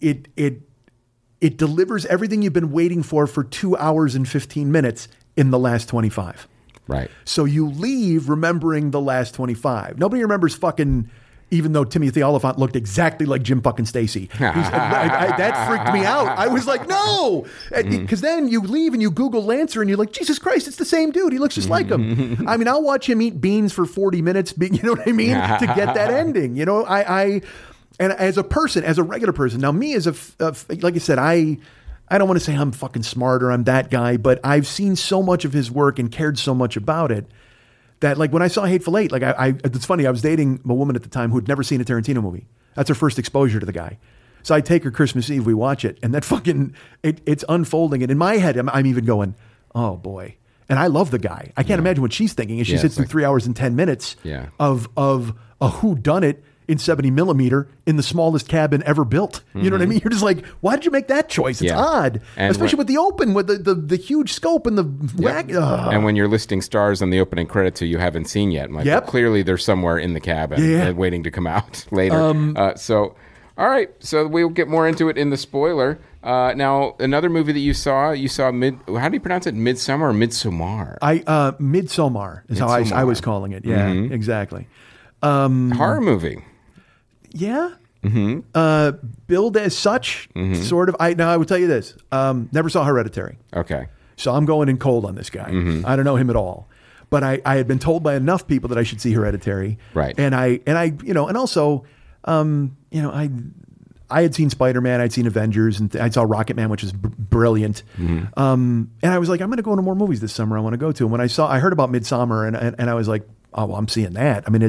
S3: it delivers everything you've been waiting for 2 hours and 15 minutes in the last 25.
S2: Right.
S3: So you leave remembering the last 25. Nobody remembers fucking, even though Timothy Oliphant looked exactly like Jim fucking Stacy. That freaked me out. I was like, no. Because then you leave and you Google Lancer and you're like, Jesus Christ, it's the same dude. He looks just like him. I mean, I'll watch him eat beans for 40 minutes, you know what I mean? To get that ending. You know, and as a person, as a regular person, now me as like I said, I don't want to say I'm fucking smart or I'm that guy, but I've seen so much of his work and cared so much about it that, like, when I saw Hateful Eight, like it's funny, I was dating a woman at the time who'd never seen a Tarantino movie. That's her first exposure to the guy. So I take her Christmas Eve, we watch it, and that fucking, it's unfolding. And in my head, I'm even going, oh boy. And I love the guy. I can't imagine what she's thinking as she sits through 3 hours and 10 minutes of a whodunit in 70 millimeter in the smallest cabin ever built. You know what I mean? You're just like, why did you make that choice? It's odd. And especially with the open, with the huge scope and the
S2: and when you're listing stars on the opening credits who you haven't seen yet. Like, well, clearly they're somewhere in the cabin waiting to come out later. So, all right. So we'll get more into it in the spoiler. Now, another movie that you saw how do you pronounce it? Midsommar or Midsommar?
S3: Midsommar is how I was calling it. Yeah, exactly.
S2: Horror movie.
S3: Yeah. Billed as such, sort of. I would tell you this. Never saw Hereditary.
S2: Okay.
S3: So I'm going in cold on this guy. I don't know him at all. But I had been told by enough people that I should see Hereditary.
S2: Right.
S3: And I and also, I had seen Spider-Man, I'd seen Avengers, and I saw Rocket Man, which is brilliant. And I was like, I'm going to go into more movies this summer I want to go to. And when I heard about Midsommar, and I was like, oh, well, I'm seeing that. I mean,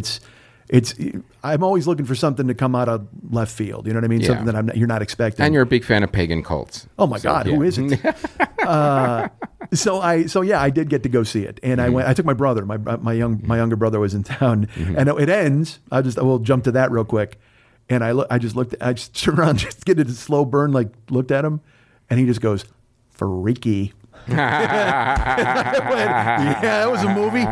S3: I'm always looking for something to come out of left field. You know what I mean? Something that you're not expecting.
S2: And you're a big fan of pagan cults.
S3: Oh my God, who isn't? So I did get to go see it, and I took my brother. My younger brother was in town, and it ends. We'll jump to that real quick. And I just turned around, just get it a slow burn, like looked at him, and he just goes, freaky. And I went, yeah, that was a movie.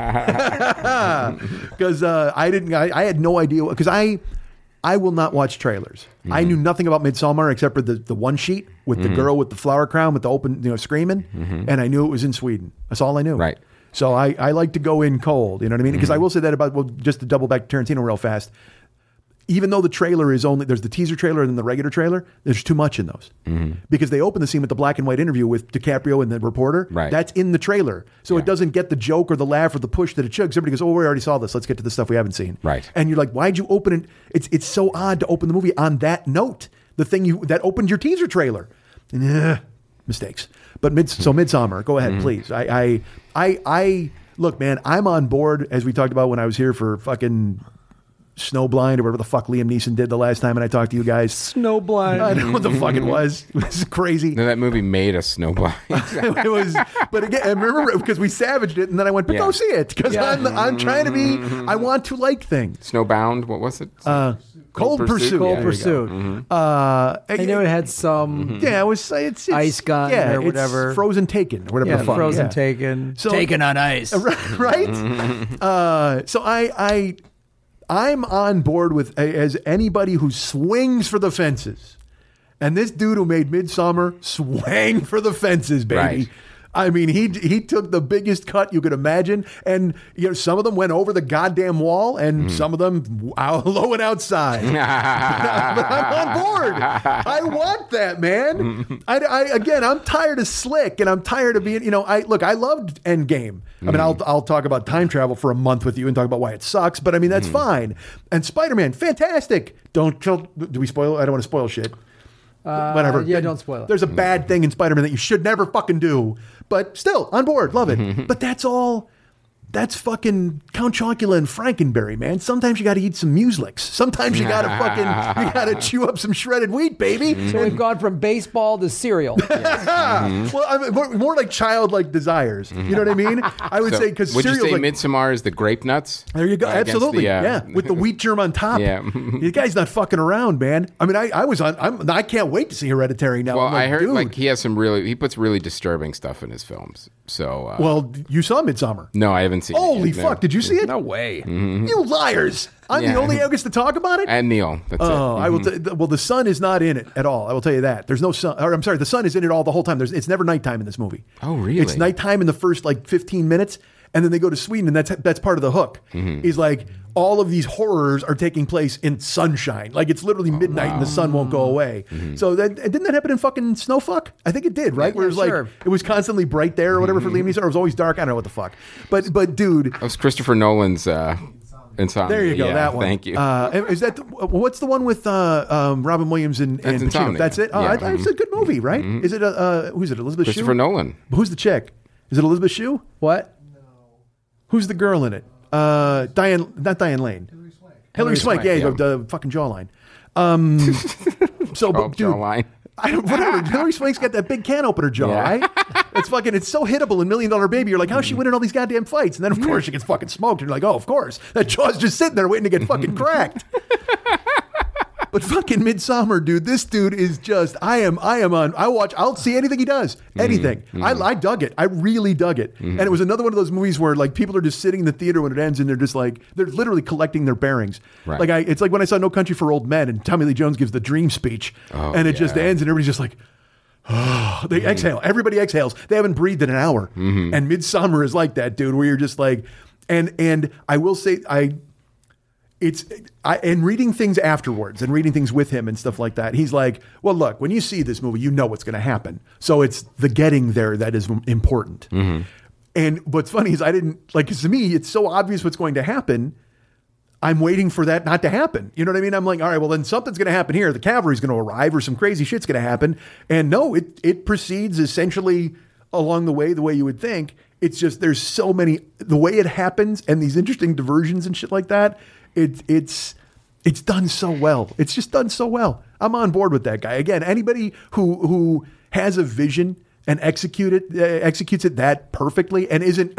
S3: Because I had no idea, because I will not watch trailers. I knew nothing about Midsommar except for the one sheet with the girl with the flower crown with the open, screaming, and I knew it was in Sweden. That's all I knew.
S2: Right.
S3: So I like to go in cold, you know what I mean? Because I will say that just to double back to Tarantino real fast, even though the trailer there's the teaser trailer and then the regular trailer, there's too much in those. Because they open the scene with the black and white interview with DiCaprio and the reporter.
S2: Right.
S3: That's in the trailer. So it doesn't get the joke or the laugh or the push that it should. Everybody goes, oh, we already saw this. Let's get to the stuff we haven't seen.
S2: Right.
S3: And you're like, why'd you open it? It's so odd to open the movie on that note. The thing that opened your teaser trailer. Mistakes. But Midsommar, go ahead, please. I look, man, I'm on board, as we talked about when I was here for fucking Snowblind or whatever the fuck Liam Neeson did the last time and I talked to you guys.
S1: Snowblind.
S3: I don't know what the fuck it was. It was crazy.
S2: No, that movie made us Snowblind.
S3: It was, but again, I remember because we savaged it and then I went, but go see it because I'm trying to be, I want to like things.
S2: Snowbound, what was it?
S3: Cold Pursuit.
S1: Cold Pursuit. I know it had some
S3: yeah, it's
S1: ice gun or whatever.
S3: It's Frozen Taken or whatever the fuck.
S1: Frozen Taken.
S3: So,
S1: Taken on ice.
S3: Right? So I'm on board with as anybody who swings for the fences. And this dude who made Midsommar swang for the fences, baby.
S2: Right.
S3: I mean, he took the biggest cut you could imagine. And some of them went over the goddamn wall and some of them low and outside. But I'm on board. I want that, man. I'm tired of Slick and I'm tired of being, I loved Endgame. I mean, I'll talk about time travel for a month with you and talk about why it sucks, but I mean, that's fine. And Spider-Man, fantastic. Do we spoil it? I don't want to spoil shit. Whatever.
S1: Yeah, don't spoil it.
S3: There's a bad thing in Spider-Man that you should never fucking do, but still on board, love it. But that's fucking Count Chocula and Frankenberry, man. Sometimes you got to eat some muesliks. Sometimes you got to chew up some shredded wheat, baby.
S1: So we've gone from baseball to cereal.
S3: Well, I mean, more like childlike desires. You know what I mean? I would say because
S2: would you
S3: cereal's
S2: say
S3: like,
S2: Midsommar is the grape nuts?
S3: there you go.
S2: Against
S3: Absolutely.
S2: the,
S3: Yeah. With the wheat germ on top.
S2: Yeah.
S3: The guy's not fucking around, man. I mean, I can't wait to see Hereditary now.
S2: Well,
S3: I'm like,
S2: I heard
S3: dude.
S2: like he puts really disturbing stuff in his films. So
S3: Well, you saw Midsommar.
S2: no, I haven't seen it.
S3: Holy
S2: yet, no.
S3: fuck. Did you see it?
S1: No way.
S3: You liars. I'm
S2: Yeah.
S3: the only August to talk about it?
S2: And Neil. That's
S3: Oh,
S2: it.
S3: I will. Well, the sun is not in it at all. I will tell you that. There's no sun. Or, I'm sorry, the sun is in it all the whole time. It's never nighttime in this movie.
S2: Oh, really?
S3: It's nighttime in the first like 15 minutes, and then they go to Sweden, and that's part of the hook. Is like all of these horrors are taking place in sunshine. Like it's literally midnight, and the sun won't go away. So didn't that happen in fucking Snowfuck? I think it did, right? Where it was
S1: sure.
S3: like it was constantly bright there or whatever for Liam Neeson, or it was always dark. I don't know what the fuck. But dude.
S2: That was Christopher Nolan's Insomnia.
S3: There you go,
S2: Yeah,
S3: that one.
S2: Thank you.
S3: Is that what's the one with Robin Williams and
S2: That's
S3: Pacino?
S2: Insomnia.
S3: That's it. Oh,
S2: Yeah.
S3: it's a good movie, right? Is it who's it? Elizabeth
S2: Christopher
S3: Shue?
S2: Nolan.
S3: Who's the chick? Is it Elizabeth Shue?
S1: What?
S3: Who's the girl in it? Not Diane Lane. Hilary Swank. Yeah,
S2: yeah.
S3: the fucking jawline. So, but, dude,
S2: Jawline.
S3: whatever. Hilary Swank's got that big can opener jaw,
S2: Yeah.
S3: right? It's so hittable in $1 Million Baby. You're like, how's she winning all these goddamn fights? And then of course she gets fucking smoked. And you're like, oh, of course. That jaw's just sitting there waiting to get fucking cracked. But fucking Midsommar, dude, this dude is just, I'll see anything he does. Anything. I dug it. I really dug it. And it was another one of those movies where like people are just sitting in the theater when it ends and they're just like, they're literally collecting their bearings.
S2: Right.
S3: Like it's like when I saw No Country for Old Men and Tommy Lee Jones gives the dream speech and it just
S2: yeah.
S3: ends and everybody's just like, they exhale. Everybody exhales. They haven't breathed in an hour. And Midsommar is like that, dude, where you're just like, and I will say, and reading things afterwards and reading things with him and stuff like that, he's like, well, look, when you see this movie, you know what's going to happen. So it's the getting there that is important. And what's funny is I didn't, like, 'cause to me, it's so obvious what's going to happen. I'm waiting for that not to happen. You know what I mean? I'm like, all right, well, then something's going to happen here. The cavalry's going to arrive or some crazy shit's going to happen. And no, it proceeds essentially along the way you would think. It's just there's so many, the way it happens and these interesting diversions and shit like that. It's done so well. It's just done so well. I'm on board with that guy. Again, anybody who has a vision and executes it that perfectly and isn't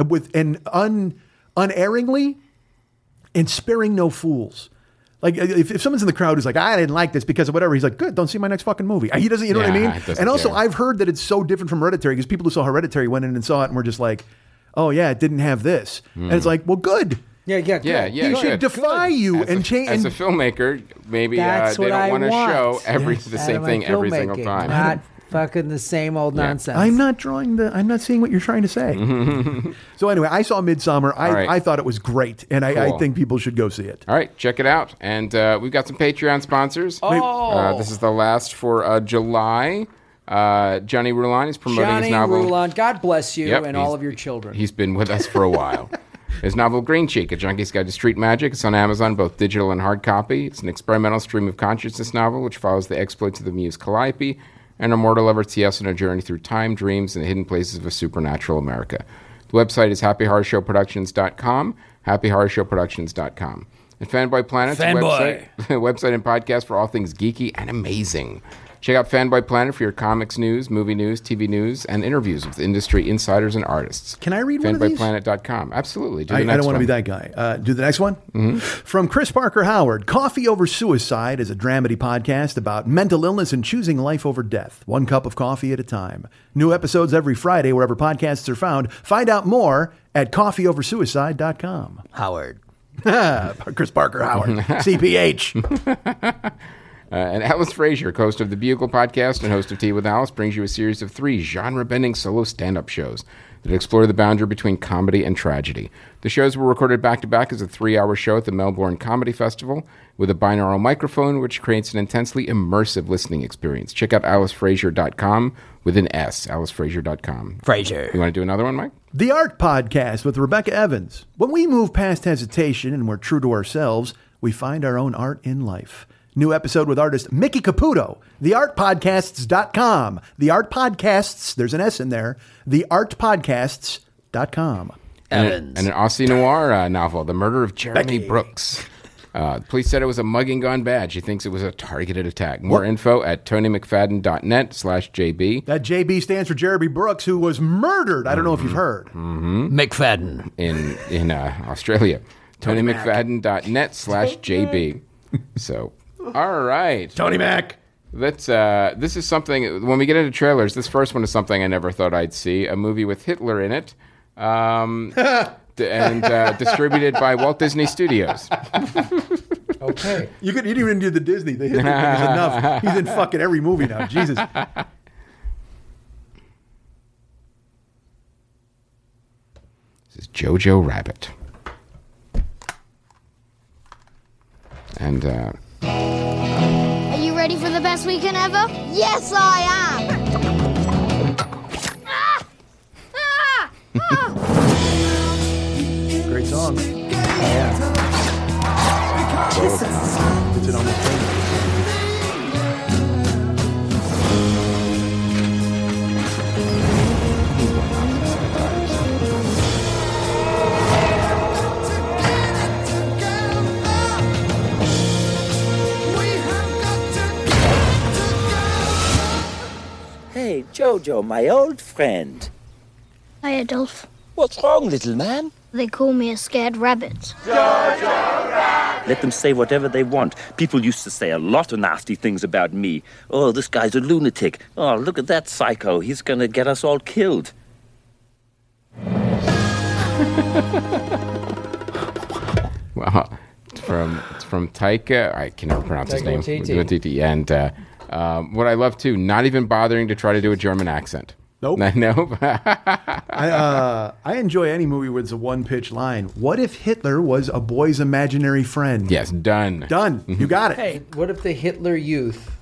S3: unerringly and sparing no fools. Like if someone's in the crowd who's like, I didn't like this because of whatever, he's like, good, don't see my next fucking movie. He doesn't, you know what I mean? And also
S2: care.
S3: I've heard that it's so different from Hereditary because people who saw Hereditary went in and saw it and were just like, oh yeah, it didn't have this. And it's like, well, good.
S1: Yeah.
S3: He should defy you and change.
S2: As a filmmaker, maybe they
S1: That's
S2: don't
S1: what I
S2: want to
S1: want.
S2: show the
S1: Out
S2: same
S1: of my
S2: thing every single
S1: filmmaking,
S2: time.
S1: Not fucking the same old nonsense.
S3: I'm not seeing what you're trying to say. So anyway, I saw Midsommar.
S2: right.
S3: I thought it was great. And I
S2: Cool.
S3: think people should go see it.
S2: All right, check it out. And we've got some Patreon sponsors.
S1: Oh.
S2: This is the last for July. Johnny Rulon is promoting
S1: Johnny
S2: his novel.
S1: Rulon, God bless you
S2: Yep,
S1: and
S2: he's-
S1: all of your children.
S2: He's been with us for a while. His novel Green Cheek, A Junkie's Guide to Street Magic. It's on Amazon, both digital and hard copy. It's an experimental stream of consciousness novel which follows the exploits of the muse Calliope and her mortal lover T.S. on a journey through time, dreams, and the hidden places of a supernatural America. The website is happyhorrorshowproductions.com, happyhorrorshowproductions.com. And Fanboy Planet's a website and podcast for all things geeky and amazing. Check out Fanboy Planet for your comics news, movie news, TV news, and interviews with industry insiders and artists.
S3: Can I read one of these?
S2: Fanboyplanet.com. Absolutely. Do the
S3: I
S2: next
S3: don't want to
S2: one.
S3: be that guy. Do the next one. From Chris Parker Howard, Coffee Over Suicide is a dramedy podcast about mental illness and choosing life over death, one cup of coffee at a time. New episodes every Friday wherever podcasts are found. Find out more at coffeeoversuicide.com.
S1: Howard.
S3: Chris Parker Howard, CPH.
S2: And Alice Frazier, host of the Bugle podcast and host of Tea with Alice, brings you a series of 3 genre-bending solo stand-up shows that explore the boundary between comedy and tragedy. The shows were recorded back-to-back as a 3-hour show at the Melbourne Comedy Festival with a binaural microphone, which creates an intensely immersive listening experience. Check out alicefrazier.com with an S, alicefrazier.com.
S1: Frazier.
S2: You want to do another one, Mike?
S3: The Art Podcast with Rebecca Evans. When we move past hesitation and we're true to ourselves, we find our own art in life. New episode with artist Mickey Caputo. TheArtPodcasts.com. The Art Podcasts, there's an S in there. TheArtPodcasts.com.
S1: Evans.
S2: And an Aussie noir novel, The Murder of Jeremy Brooks. Police said it was a mugging gone bad. She thinks it was a targeted attack. More info at TonyMcFadden.net/JB.
S3: That JB stands for Jeremy Brooks, who was murdered. I don't know if you've heard.
S1: McFadden.
S2: In Australia. TonyMcFadden.net/JB. So, all right.
S3: Tony Mac.
S2: Let's. This is something, when we get into trailers, this first one is something I never thought I'd see. A movie with Hitler in it. And distributed by Walt Disney Studios.
S1: Okay.
S3: You didn't even do the Disney. The Hitler thing is enough. He's in fucking every movie now. Jesus.
S2: This is Jojo Rabbit. And,
S4: Are you ready for the best weekend ever? Yes, I am!
S3: Great song. It's an almost famous.
S5: Hey, Jojo, my old friend.
S4: Hi, Adolf.
S5: What's wrong, little man?
S4: They call me a scared rabbit.
S5: Let them say whatever they want. People used to say a lot of nasty things about me. Oh, this guy's a lunatic. Oh, look at that psycho. He's gonna get us all killed.
S2: well, it's from Taika. I can never pronounce his
S1: Taika
S2: name.
S1: Waititi.
S2: And what I love, too, not even bothering to try to do a German accent.
S3: Nope.
S2: Nope.
S3: I enjoy any movie where it's a one-pitch line. What if Hitler was a boy's imaginary friend?
S2: Yes, done.
S3: Done. You got it.
S1: Hey, what if the Hitler Youth,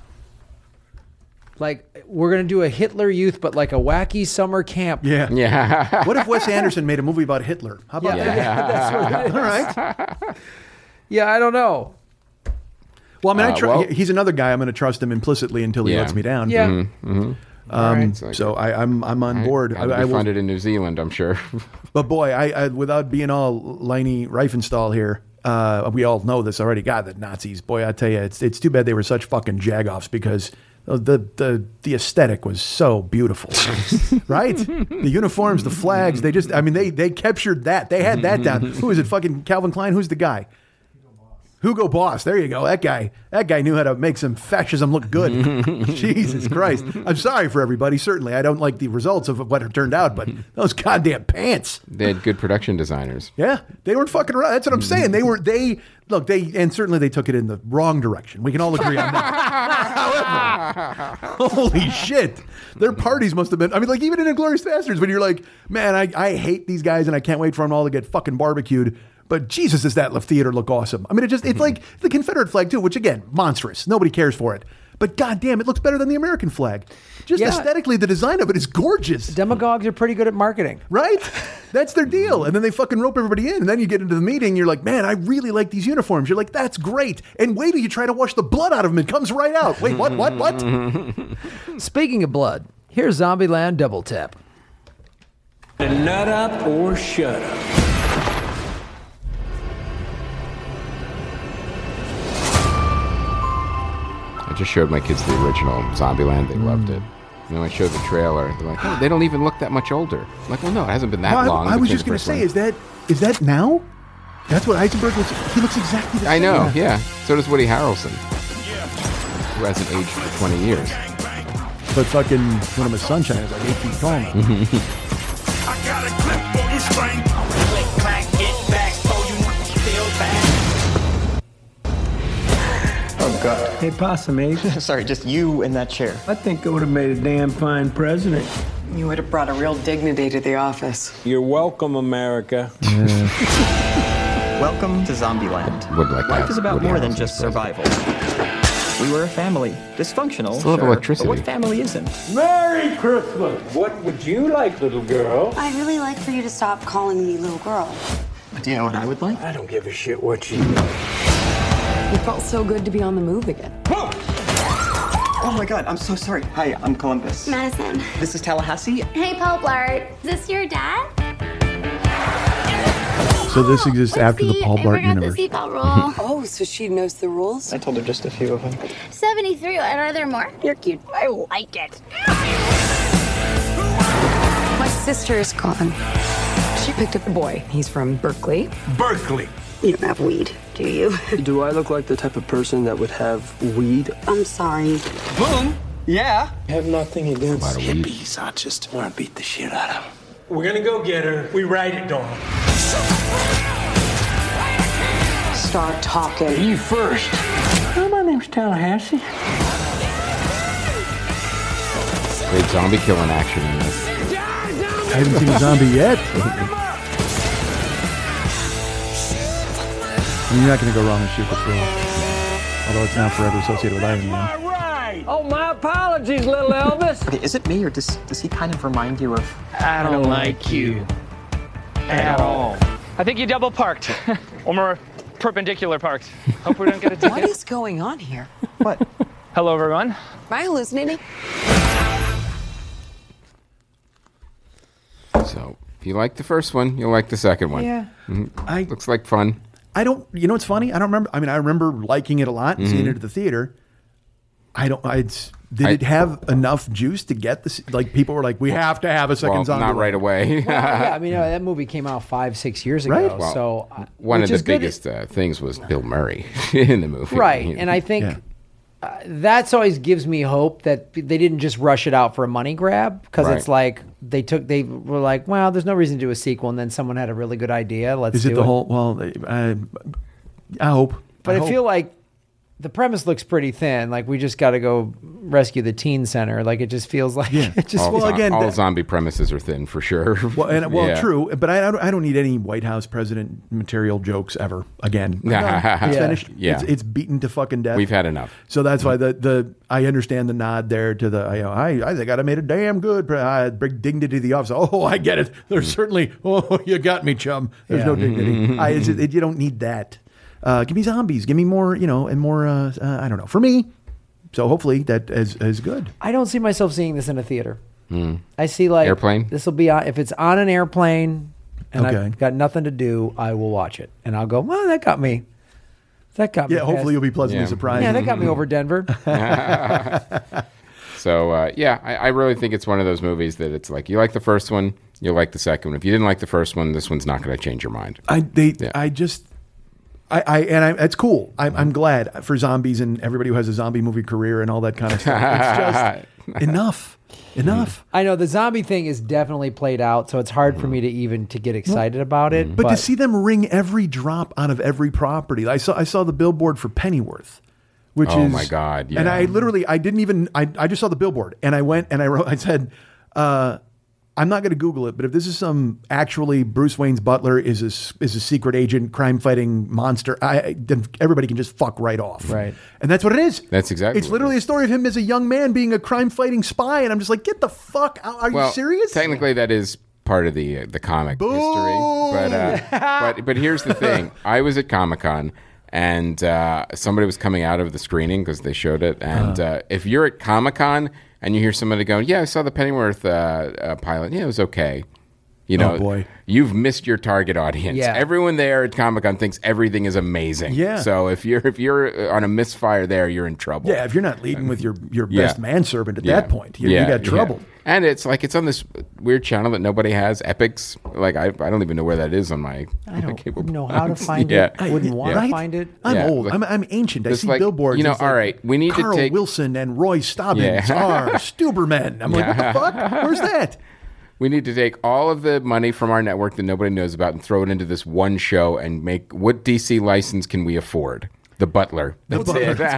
S1: like, we're going to do a Hitler Youth, but like a wacky summer camp.
S3: Yeah.
S2: Yeah.
S3: What if Wes Anderson made a movie about Hitler? How about that?
S1: That's what it is.
S3: All right.
S1: Yeah, I don't know.
S3: Well, I mean,
S2: well-
S3: he's another guy. I'm going to trust him implicitly until he
S2: Yeah.
S3: lets me down.
S1: Yeah. All right.
S3: So I'm on board.
S2: I'll be funded in New Zealand, I'm sure.
S3: But boy, I without being all Leni Riefenstahl here, we all know this already. God, the Nazis. Boy, I tell you, it's too bad they were such fucking jagoffs because the aesthetic was so beautiful, right? The uniforms, the flags, they captured that. They had that down. Who is it? Fucking Calvin Klein. Who's the guy? Hugo Boss. There you go. That guy knew how to make some fascism look good. Jesus Christ. I'm sorry for everybody. Certainly, I don't like the results of what it turned out, but those goddamn pants.
S2: They had good production designers.
S3: Yeah, they weren't fucking around. That's what I'm saying. And certainly they took it in the wrong direction. We can all agree on that. However, holy shit, their parties must have been. I mean, like even in Inglourious Basterds, when you're like, man, I hate these guys and I can't wait for them all to get fucking barbecued. But Jesus, does that theater look awesome? I mean, it's like the Confederate flag too, which again, monstrous. Nobody cares for it. But goddamn, it looks better than the American flag. Just aesthetically, the design of it is gorgeous.
S1: Demagogues are pretty good at marketing.
S3: Right? That's their deal. And then they fucking rope everybody in. And then you get into the meeting, you're like, man, I really like these uniforms. You're like, that's great. And wait till you try to wash the blood out of them. It comes right out. Wait, what?
S1: Speaking of blood, here's Zombieland Double Tap.
S6: Nut up or shut up.
S2: I just showed my kids the original Zombieland. They loved it. And then I showed the trailer. They're like, oh, they don't even look that much older. I'm like, well, no, it hasn't been that long.
S3: I was
S2: between
S3: just
S2: the
S3: going to
S2: first
S3: say,
S2: one.
S3: is that now? That's what Eisenberg looks. He looks exactly the same.
S2: I know, yeah. So does Woody Harrelson, who hasn't aged for 20 years.
S3: But fucking one of his sunshine is like 8 feet tall now.
S7: I got a clip for the spring. Click, clack, get back, so you feel bad.
S6: Oh, God. Hey, Possum Ace.
S8: Sorry, just you in that chair.
S6: I think I would have made a damn fine president.
S9: You would have brought a real dignity to the office.
S6: You're welcome, America.
S8: Welcome to Zombieland.
S2: Would like
S8: Life
S2: that
S8: is about
S2: Woody
S8: more than
S2: Harrelson's
S8: just
S2: president.
S8: survival. We were a family. Dysfunctional,
S2: Still have
S8: sure,
S2: electricity.
S8: but what family isn't?
S6: Merry Christmas. What would you like, little girl?
S10: I'd really like for you to stop calling me little girl.
S8: Do you know what I would like?
S6: I don't give a shit what you
S9: It felt so good to be on the move again.
S8: Oh my God, I'm so sorry. Hi, I'm Columbus.
S4: Madison.
S8: This is Tallahassee.
S4: Hey, Paul Blart. Is this your dad?
S3: So this exists after the Paul Blart
S4: I forgot
S3: universe.
S4: the seatbelt rule.
S9: Oh, so she knows the rules?
S11: I told her just a few of them.
S4: 73. And are there more?
S9: You're cute. I like it. My sister is gone. She picked up a boy. He's from Berkeley.
S7: Berkeley.
S10: You don't have weed, do you?
S11: Do I look like the type of person that would have weed?
S10: I'm sorry.
S11: Boom. Yeah. I have nothing against hippies. I just want to beat the shit out of them.
S6: We're gonna go get her. We ride it, dog.
S9: Start talking.
S6: You first. Oh, my name's Tallahassee.
S2: Great zombie killing action in this.
S3: I haven't seen a zombie yet. You're not going to go wrong with Shoot the Thrill. Although it's now forever associated with Iron Man.
S6: Oh, my apologies, little Elvis.
S11: Okay, is it me or does he kind of remind you of?
S6: I don't like you at all.
S12: I think you double parked. Or more perpendicular parked. Hope we don't get a ticket.
S9: What is going on here?
S11: What?
S12: Hello, everyone.
S9: Am I hallucinating?
S2: So if you like the first one, you'll like the second one.
S3: Yeah.
S2: Mm-hmm. Looks like fun.
S3: I don't. You know what's funny? I don't remember. I mean, I remember liking it a lot and seeing it at the theater. Did it have enough juice to get this? Like people were like, we have to have a second zombie.
S2: Not right away.
S1: Well, yeah, I mean, that movie came out 5-6 years ago.
S3: Right.
S2: Well,
S1: So
S2: one of
S1: which
S2: the
S1: is good.
S2: biggest things was Bill Murray in the movie.
S1: Right, and I think that's always gives me hope that they didn't just rush it out for a money grab, because
S2: Right.
S1: it's like they were like, well, there's no reason to do a sequel, and then someone had a really good idea. Let's
S3: Is
S1: do
S3: it the whole? Well, I hope.
S1: But I
S3: hope.
S1: feel like the premise looks pretty thin. Like we just got to go rescue the teen center. Like it just feels like it just.
S2: all zombie premises are thin for sure. Yeah.
S3: True, but I don't need any White House president material jokes ever again. I'm done. It's finished.
S2: Yeah.
S3: It's beaten to fucking death.
S2: We've had enough.
S3: So that's why I understand the nod there to the I think I made a damn good bring dignity to the office. Oh, I get it. There's certainly you got me, chum. There's no dignity. You don't need that. Give me zombies. Give me more, and more. I don't know. For me, so hopefully that is good.
S1: I don't see myself seeing this in a theater. I see like
S2: Airplane?
S1: This will be on, if it's on an airplane and
S3: Okay.
S1: I've got nothing to do, I will watch it and I'll go, well, that got me. That got me.
S3: Yeah, hopefully you'll be pleasantly surprised.
S1: Yeah, that got me over Denver.
S2: So I really think it's one of those movies that it's like you like the first one, you'll like the second one. If you didn't like the first one, this one's not going to change your mind.
S3: It's cool. I'm glad for zombies and everybody who has a zombie movie career and all that kind of stuff. It's just enough.
S1: I know the zombie thing is definitely played out, so it's hard for me to get excited about it.
S3: But to see them wring every drop out of every property, I saw the billboard for Pennyworth, which
S2: Oh
S3: is
S2: my God, yeah.
S3: And I just saw the billboard and I went and I said, I'm not going to Google it, but if this is some actually Bruce Wayne's butler is a secret agent, crime fighting monster, then everybody can just fuck right off.
S1: Right.
S3: And that's what it is.
S2: That's exactly
S3: It's
S2: what
S3: literally a story of him as a young man being a crime fighting spy. And I'm just like, get the fuck out. Are you serious?
S2: Technically, that is part of the comic history. But here's the thing. I was at Comic-Con and somebody was coming out of the screening because they showed it. And if you're at Comic-Con and you hear somebody going, yeah, I saw the Pennyworth pilot. Yeah, it was okay.
S3: Oh, boy.
S2: You've missed your target audience.
S1: Yeah.
S2: Everyone there at Comic-Con thinks everything is amazing.
S3: Yeah.
S2: So if you're on a misfire there, you're in trouble.
S3: Yeah, if you're not leading with your best manservant at that point, you got trouble.
S2: And it's like it's on this weird channel that nobody has, Epix. Like I don't even know where that is on my.
S1: I don't
S2: cable
S1: know how to
S2: box.
S1: find it. I wouldn't want to
S3: Right?
S1: find it.
S3: I'm
S2: Yeah,
S3: old.
S2: like-
S3: I'm ancient. I
S2: it's
S3: see
S2: like,
S3: billboards. It's
S2: all
S3: like
S2: right, we need
S3: Carl
S2: to take
S3: Wilson and Roy Stobbins
S2: Yeah.
S3: are Stubermen. I'm like, what the fuck? Where's that?
S2: We need to take all of the money from our network that nobody knows about and throw it into this one show and make what DC license can we afford? The Butler. That's
S3: Butler.
S2: it.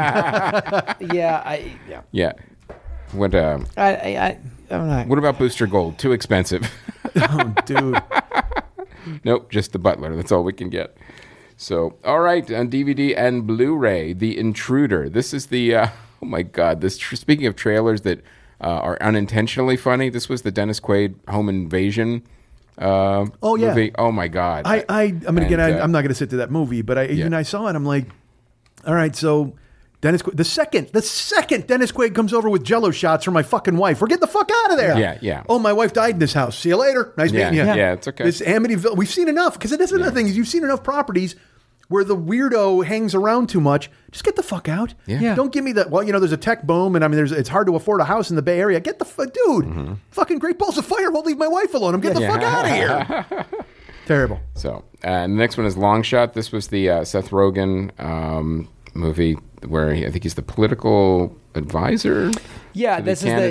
S1: Yeah.
S2: What?
S1: I'm not.
S2: What about Booster Gold? Too expensive.
S3: Oh, dude.
S2: Nope, just the Butler. That's all we can get. So, all right, on DVD and Blu-ray, The Intruder. This is the. Oh my God! Speaking of trailers that are unintentionally funny, this was the Dennis Quaid home invasion. Movie. Oh my God!
S3: I'm not going to sit through that movie, but I saw it. I'm like, all right, so Dennis Quaid. The second Dennis Quaid comes over with Jello shots for my fucking wife, we're getting the fuck out of there.
S2: Yeah.
S3: Oh, my wife died in this house. See you later. Nice meeting you.
S2: Yeah, it's okay.
S3: This Amityville, we've seen enough, because it is another thing is you've seen enough properties where the weirdo hangs around too much. Just get the fuck out.
S2: Yeah.
S3: Don't give me that. Well, there's a tech boom, and I mean, it's hard to afford a house in the Bay Area. Get the dude. Fucking Great Balls of Fire won't leave my wife alone. I'm getting the fuck out of here. Terrible.
S2: So, the next one is Long Shot. This was the Seth Rogen movie where I think he's the political advisor.
S1: Yeah,
S2: this is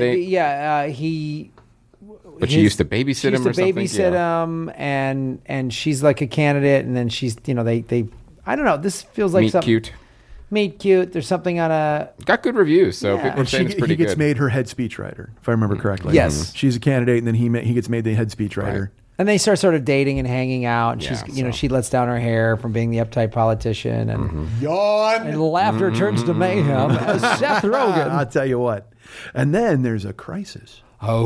S1: he.
S2: But she used to babysit him or something.
S1: She used to babysit him, and she's like a candidate, and then she's they. I don't know. This feels like something. Meet cute. There's something on a...
S2: Got good reviews, so people are saying it's pretty good.
S3: He gets made her head speechwriter, if I remember correctly.
S1: Yes.
S3: She's a candidate, and then he gets made the head speechwriter.
S1: Right. And they start sort of dating and hanging out. And she's, she lets down her hair from being the uptight politician, and
S3: yawn.
S1: And laughter turns to mayhem as Seth Rogen.
S3: I'll tell you what. And then there's a crisis.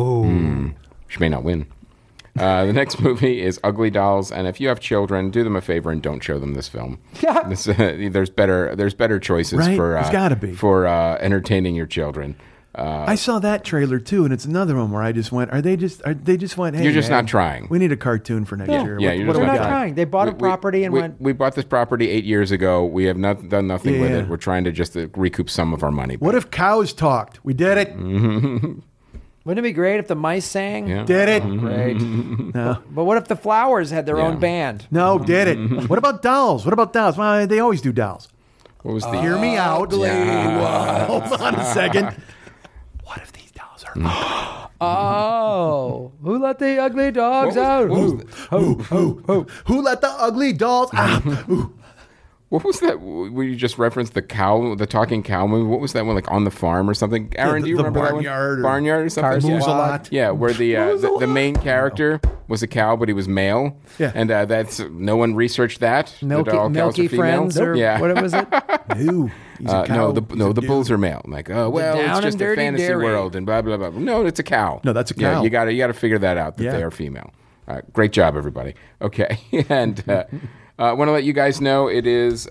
S2: She may not win. The next movie is Ugly Dolls, and if you have children, do them a favor and don't show them this film.
S1: Yeah.
S2: There's better choices for
S3: There's gotta be.
S2: For entertaining your children.
S3: I saw that trailer too, and it's another one where I just went, they just went, hey,
S2: you're just not trying.
S3: We need a cartoon for next year.
S2: Yeah,
S3: what
S1: they're not trying. They bought a property and went.
S2: We bought this property 8 years ago. We have done nothing with it. We're trying to just recoup some of our money.
S3: What if cows talked? We did it.
S1: Wouldn't it be great if the mice sang?
S2: Yeah.
S3: Did it.
S1: Great.
S3: No.
S1: But what if the flowers had their own band?
S3: No, did it. What about dolls? Well, they always do dolls.
S2: What was the...
S3: Hear me out.
S2: Yeah.
S3: Hold on a second. What if these dolls are...
S1: Oh, who let the ugly dogs out?
S3: Who let the ugly dolls out?
S2: What was that? Where you just referenced the talking cow movie? What was that one, like On the Farm or something? Aaron, do you remember that one? Barnyard or something?
S3: Moves a lot.
S2: Yeah, where the main character was a cow, but he was male.
S3: Yeah,
S2: and that's no one researched that.
S1: Milky Friends, or what was it?
S3: No,
S2: the bulls are male. I'm like, it's just a fantasy world and blah blah blah. No, it's a cow.
S3: No, that's a cow.
S2: Yeah, you got to figure that out that they are female. Great job, everybody. Okay, and. I want to let you guys know it is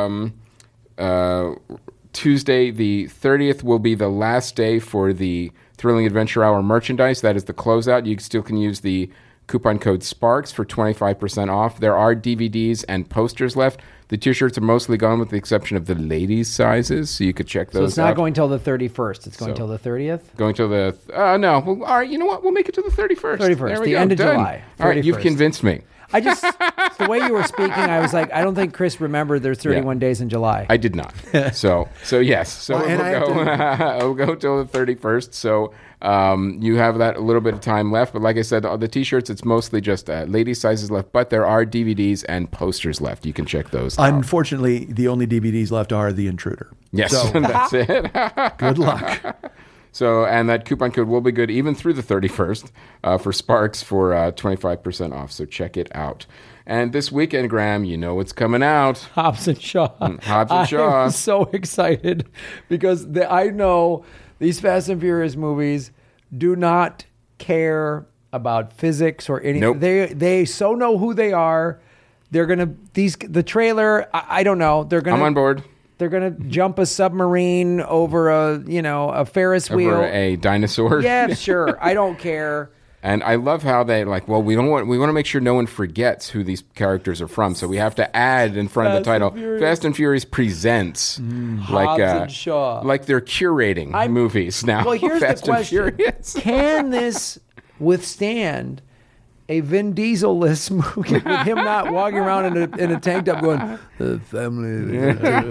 S2: Tuesday the 30th will be the last day for the Thrilling Adventure Hour merchandise. That is the closeout. You still can use the coupon code SPARKS for 25% off. There are DVDs and posters left. The T-shirts are mostly gone with the exception of the ladies' sizes, so you could check those out.
S1: So it's not going till the 31st. It's going till the 30th?
S2: Going till the... no. Well, all right, you know what? We'll make it to the 31st.
S1: 31st,
S2: there we
S1: the
S2: go.
S1: end of
S2: Done.
S1: July. 31st.
S2: All right, you've convinced me.
S1: The way you were speaking, I was like, I don't think Chris remembered there's 31 days in July.
S2: I did not. So yes. So we'll go till the 31st. So you have that a little bit of time left. But like I said, the T-shirts, it's mostly just ladies' sizes left. But there are DVDs and posters left. You can check those out.
S3: Unfortunately, the only DVDs left are The Intruder.
S2: Yes, so, that's it.
S3: Good luck.
S2: So, and that coupon code will be good even through the 31st for Sparks for 25% off. So check it out. And this weekend, Graham, you know what's coming out.
S1: Hobbs and Shaw.
S2: Hobbs and Shaw.
S1: I'm so excited because I know these Fast and Furious movies do not care about physics or anything.
S2: Nope.
S1: They so know who they are. They're gonna the trailer. I don't know.
S2: I'm on board.
S1: They're going to jump a submarine over a Ferris wheel.
S2: Over a dinosaur.
S1: Yeah, sure. I don't care.
S2: And I love how they we want to make sure no one forgets who these characters are from. So we have to add in front of the title, Fast and Furious Presents.
S1: Hobbs and Shaw.
S2: Like they're curating movies now.
S1: Well, here's
S2: Fast
S1: the question.
S2: And Furious.
S1: Can this withstand a Vin Diesel-less movie with him not walking around in a tank top going, family.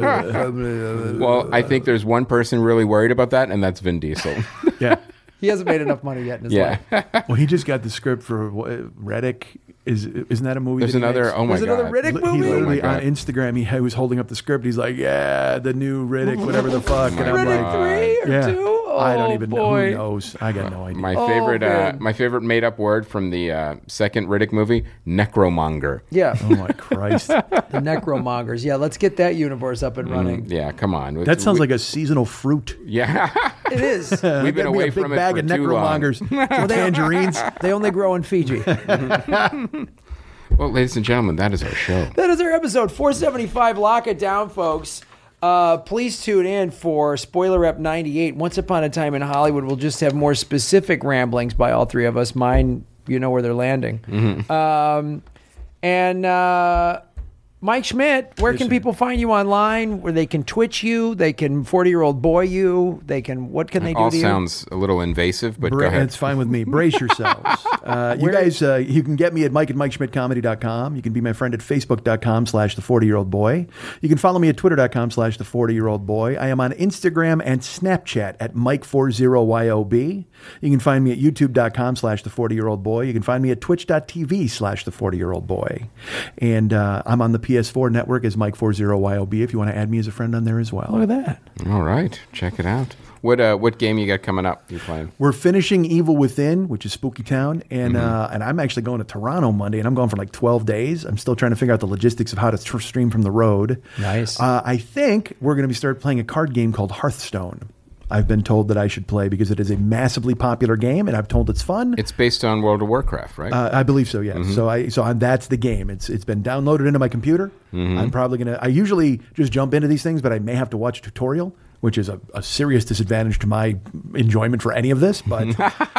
S2: Well, I think there's one person really worried about that, and that's Vin Diesel.
S3: Yeah.
S1: He hasn't made enough money yet in his life.
S3: Well, he just got the script for Riddick. Isn't that a movie?
S2: There's another. Oh my
S1: God! There's another Riddick movie.
S3: He literally on Instagram he was holding up the script. He's like, "Yeah, the new Riddick, whatever the fuck." And I'm
S1: Riddick 3 or 2? Oh,
S3: I don't even know.
S1: boy.
S3: Who knows? I got no idea.
S2: My favorite made up word from the second Riddick movie: necromonger.
S1: Yeah.
S3: Oh my Christ.
S1: The necromongers. Yeah, let's get that universe up and running.
S2: Yeah, come on.
S3: That sounds like a seasonal fruit.
S2: Yeah,
S1: it is.
S2: We've been away from it for
S3: bag of
S2: too long.
S3: necromongers. Tangerines.
S1: They only grow in Fiji.
S2: Well, ladies and gentlemen, that is our show.
S1: That is our episode 475. Lock it down, folks. Please tune in for Spoiler Rep 98. Once Upon a Time in Hollywood, we'll just have more specific ramblings by all three of us. Mine, you know where they're landing.
S2: Mm-hmm.
S1: And Mike Schmidt, where can people find you online? Where they can Twitch you, they can 40-year-old boy you, they can. What can they do
S2: all
S1: to you?
S2: sounds a little invasive, but go ahead.
S3: It's fine with me. Brace yourselves. You guys, you can get me at Mike at MikeSchmidtComedy.com. You can be my friend at Facebook.com/the40-year-old boy. You can follow me at Twitter.com/the40-year-old boy. I am on Instagram and Snapchat at Mike40YOB. You can find me at YouTube.com/the40-year-old boy. You can find me at Twitch.tv/the40-year-old boy. And I'm on the PS4 network as Mike40YOB if you want to add me as a friend on there as well.
S1: Look at that.
S2: All right. Check it out. What game you got coming up you playing?
S3: We're finishing Evil Within, which is Spooky Town, and I'm actually going to Toronto Monday, and I'm going for like 12 days. I'm still trying to figure out the logistics of how to stream from the road.
S1: Nice.
S3: I think we're going to start playing a card game called Hearthstone. I've been told that I should play because it is a massively popular game, and I've told it's fun.
S2: It's based on World of Warcraft, right?
S3: I believe so, yes. Mm-hmm. That's the game. It's been downloaded into my computer. Mm-hmm. I'm probably going to... I usually just jump into these things, but I may have to watch a tutorial, which is a serious disadvantage to my enjoyment for any of this, but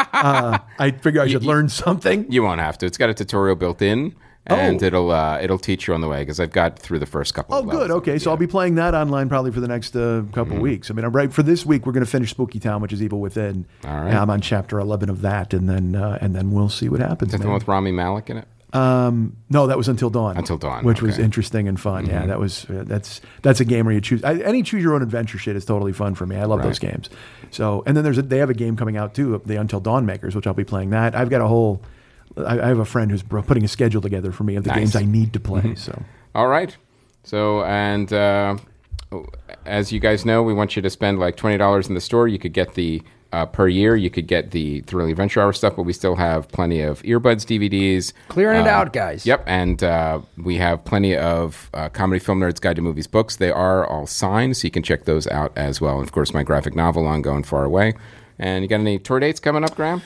S3: I figure I should learn something.
S2: You won't have to. It's got a tutorial built in. And it'll teach you on the way because I've got through the first couple of levels.
S3: Good. Okay, so I'll be playing that online probably for the next couple weeks. I mean, right for this week we're going to finish Spooky Town, which is Evil Within.
S2: All right.
S3: And I'm on chapter 11 of that, and then we'll see what happens.
S2: Is that the one with Rami Malek in it?
S3: No, that was Until Dawn.
S2: Until Dawn,
S3: which was interesting and fun. Mm-hmm. Yeah, that was that's a game where you choose any choose your own adventure shit is totally fun for me. I love those games. So, and then they have a game coming out too, the Until Dawn makers, which I'll be playing that. I've got a whole. I have a friend who's putting a schedule together for me of the games I need to play. Mm-hmm. So,
S2: all right. So, and as you guys know, we want you to spend like $20 in the store. You could get the per year. You could get the Thrilling Adventure Hour stuff, but we still have plenty of earbuds, DVDs.
S1: Clearing it out, guys.
S2: Yep, and we have plenty of Comedy Film Nerds Guide to Movies books. They are all signed, so you can check those out as well. And of course, my graphic novel, On Going Far Away. And you got any tour dates coming up, Graham?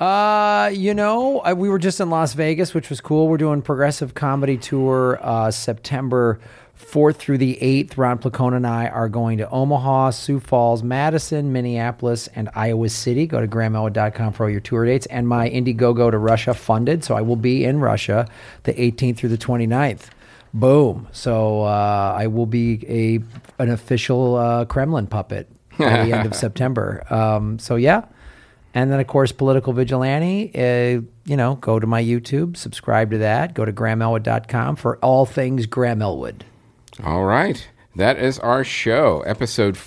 S1: We were just in Las Vegas, which was cool. We're doing Progressive Comedy Tour September 4th through the 8th. Ron Placone and I are going to Omaha, Sioux Falls, Madison, Minneapolis, and Iowa City. Go to GrahamElwood.com for all your tour dates. And my Indiegogo to Russia funded, so I will be in Russia the 18th through the 29th. Boom. So I will be an official Kremlin puppet by the end of September. So yeah. And then, of course, Political Vigilante, go to my YouTube, subscribe to that. Go to GrahamElwood.com for all things Graham Elwood.
S2: All right. That is our show, episode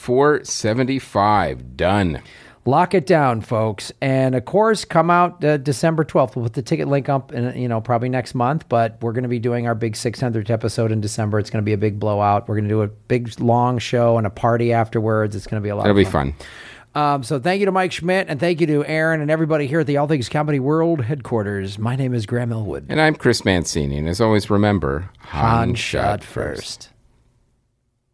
S2: 475. Done.
S1: Lock it down, folks. And, of course, come out December 12th. We'll put the ticket link up, probably next month. But we're going to be doing our big 600th episode in December. It's going to be a big blowout. We're going to do a big, long show and a party afterwards. It's going to be a lot of fun.
S2: It'll be fun.
S1: So thank you to Mike Schmidt, and thank you to Aaron and everybody here at the All Things Comedy World headquarters. My name is Graham Elwood.
S2: And I'm Chris Mancini. And as always, remember,
S1: Han shot first.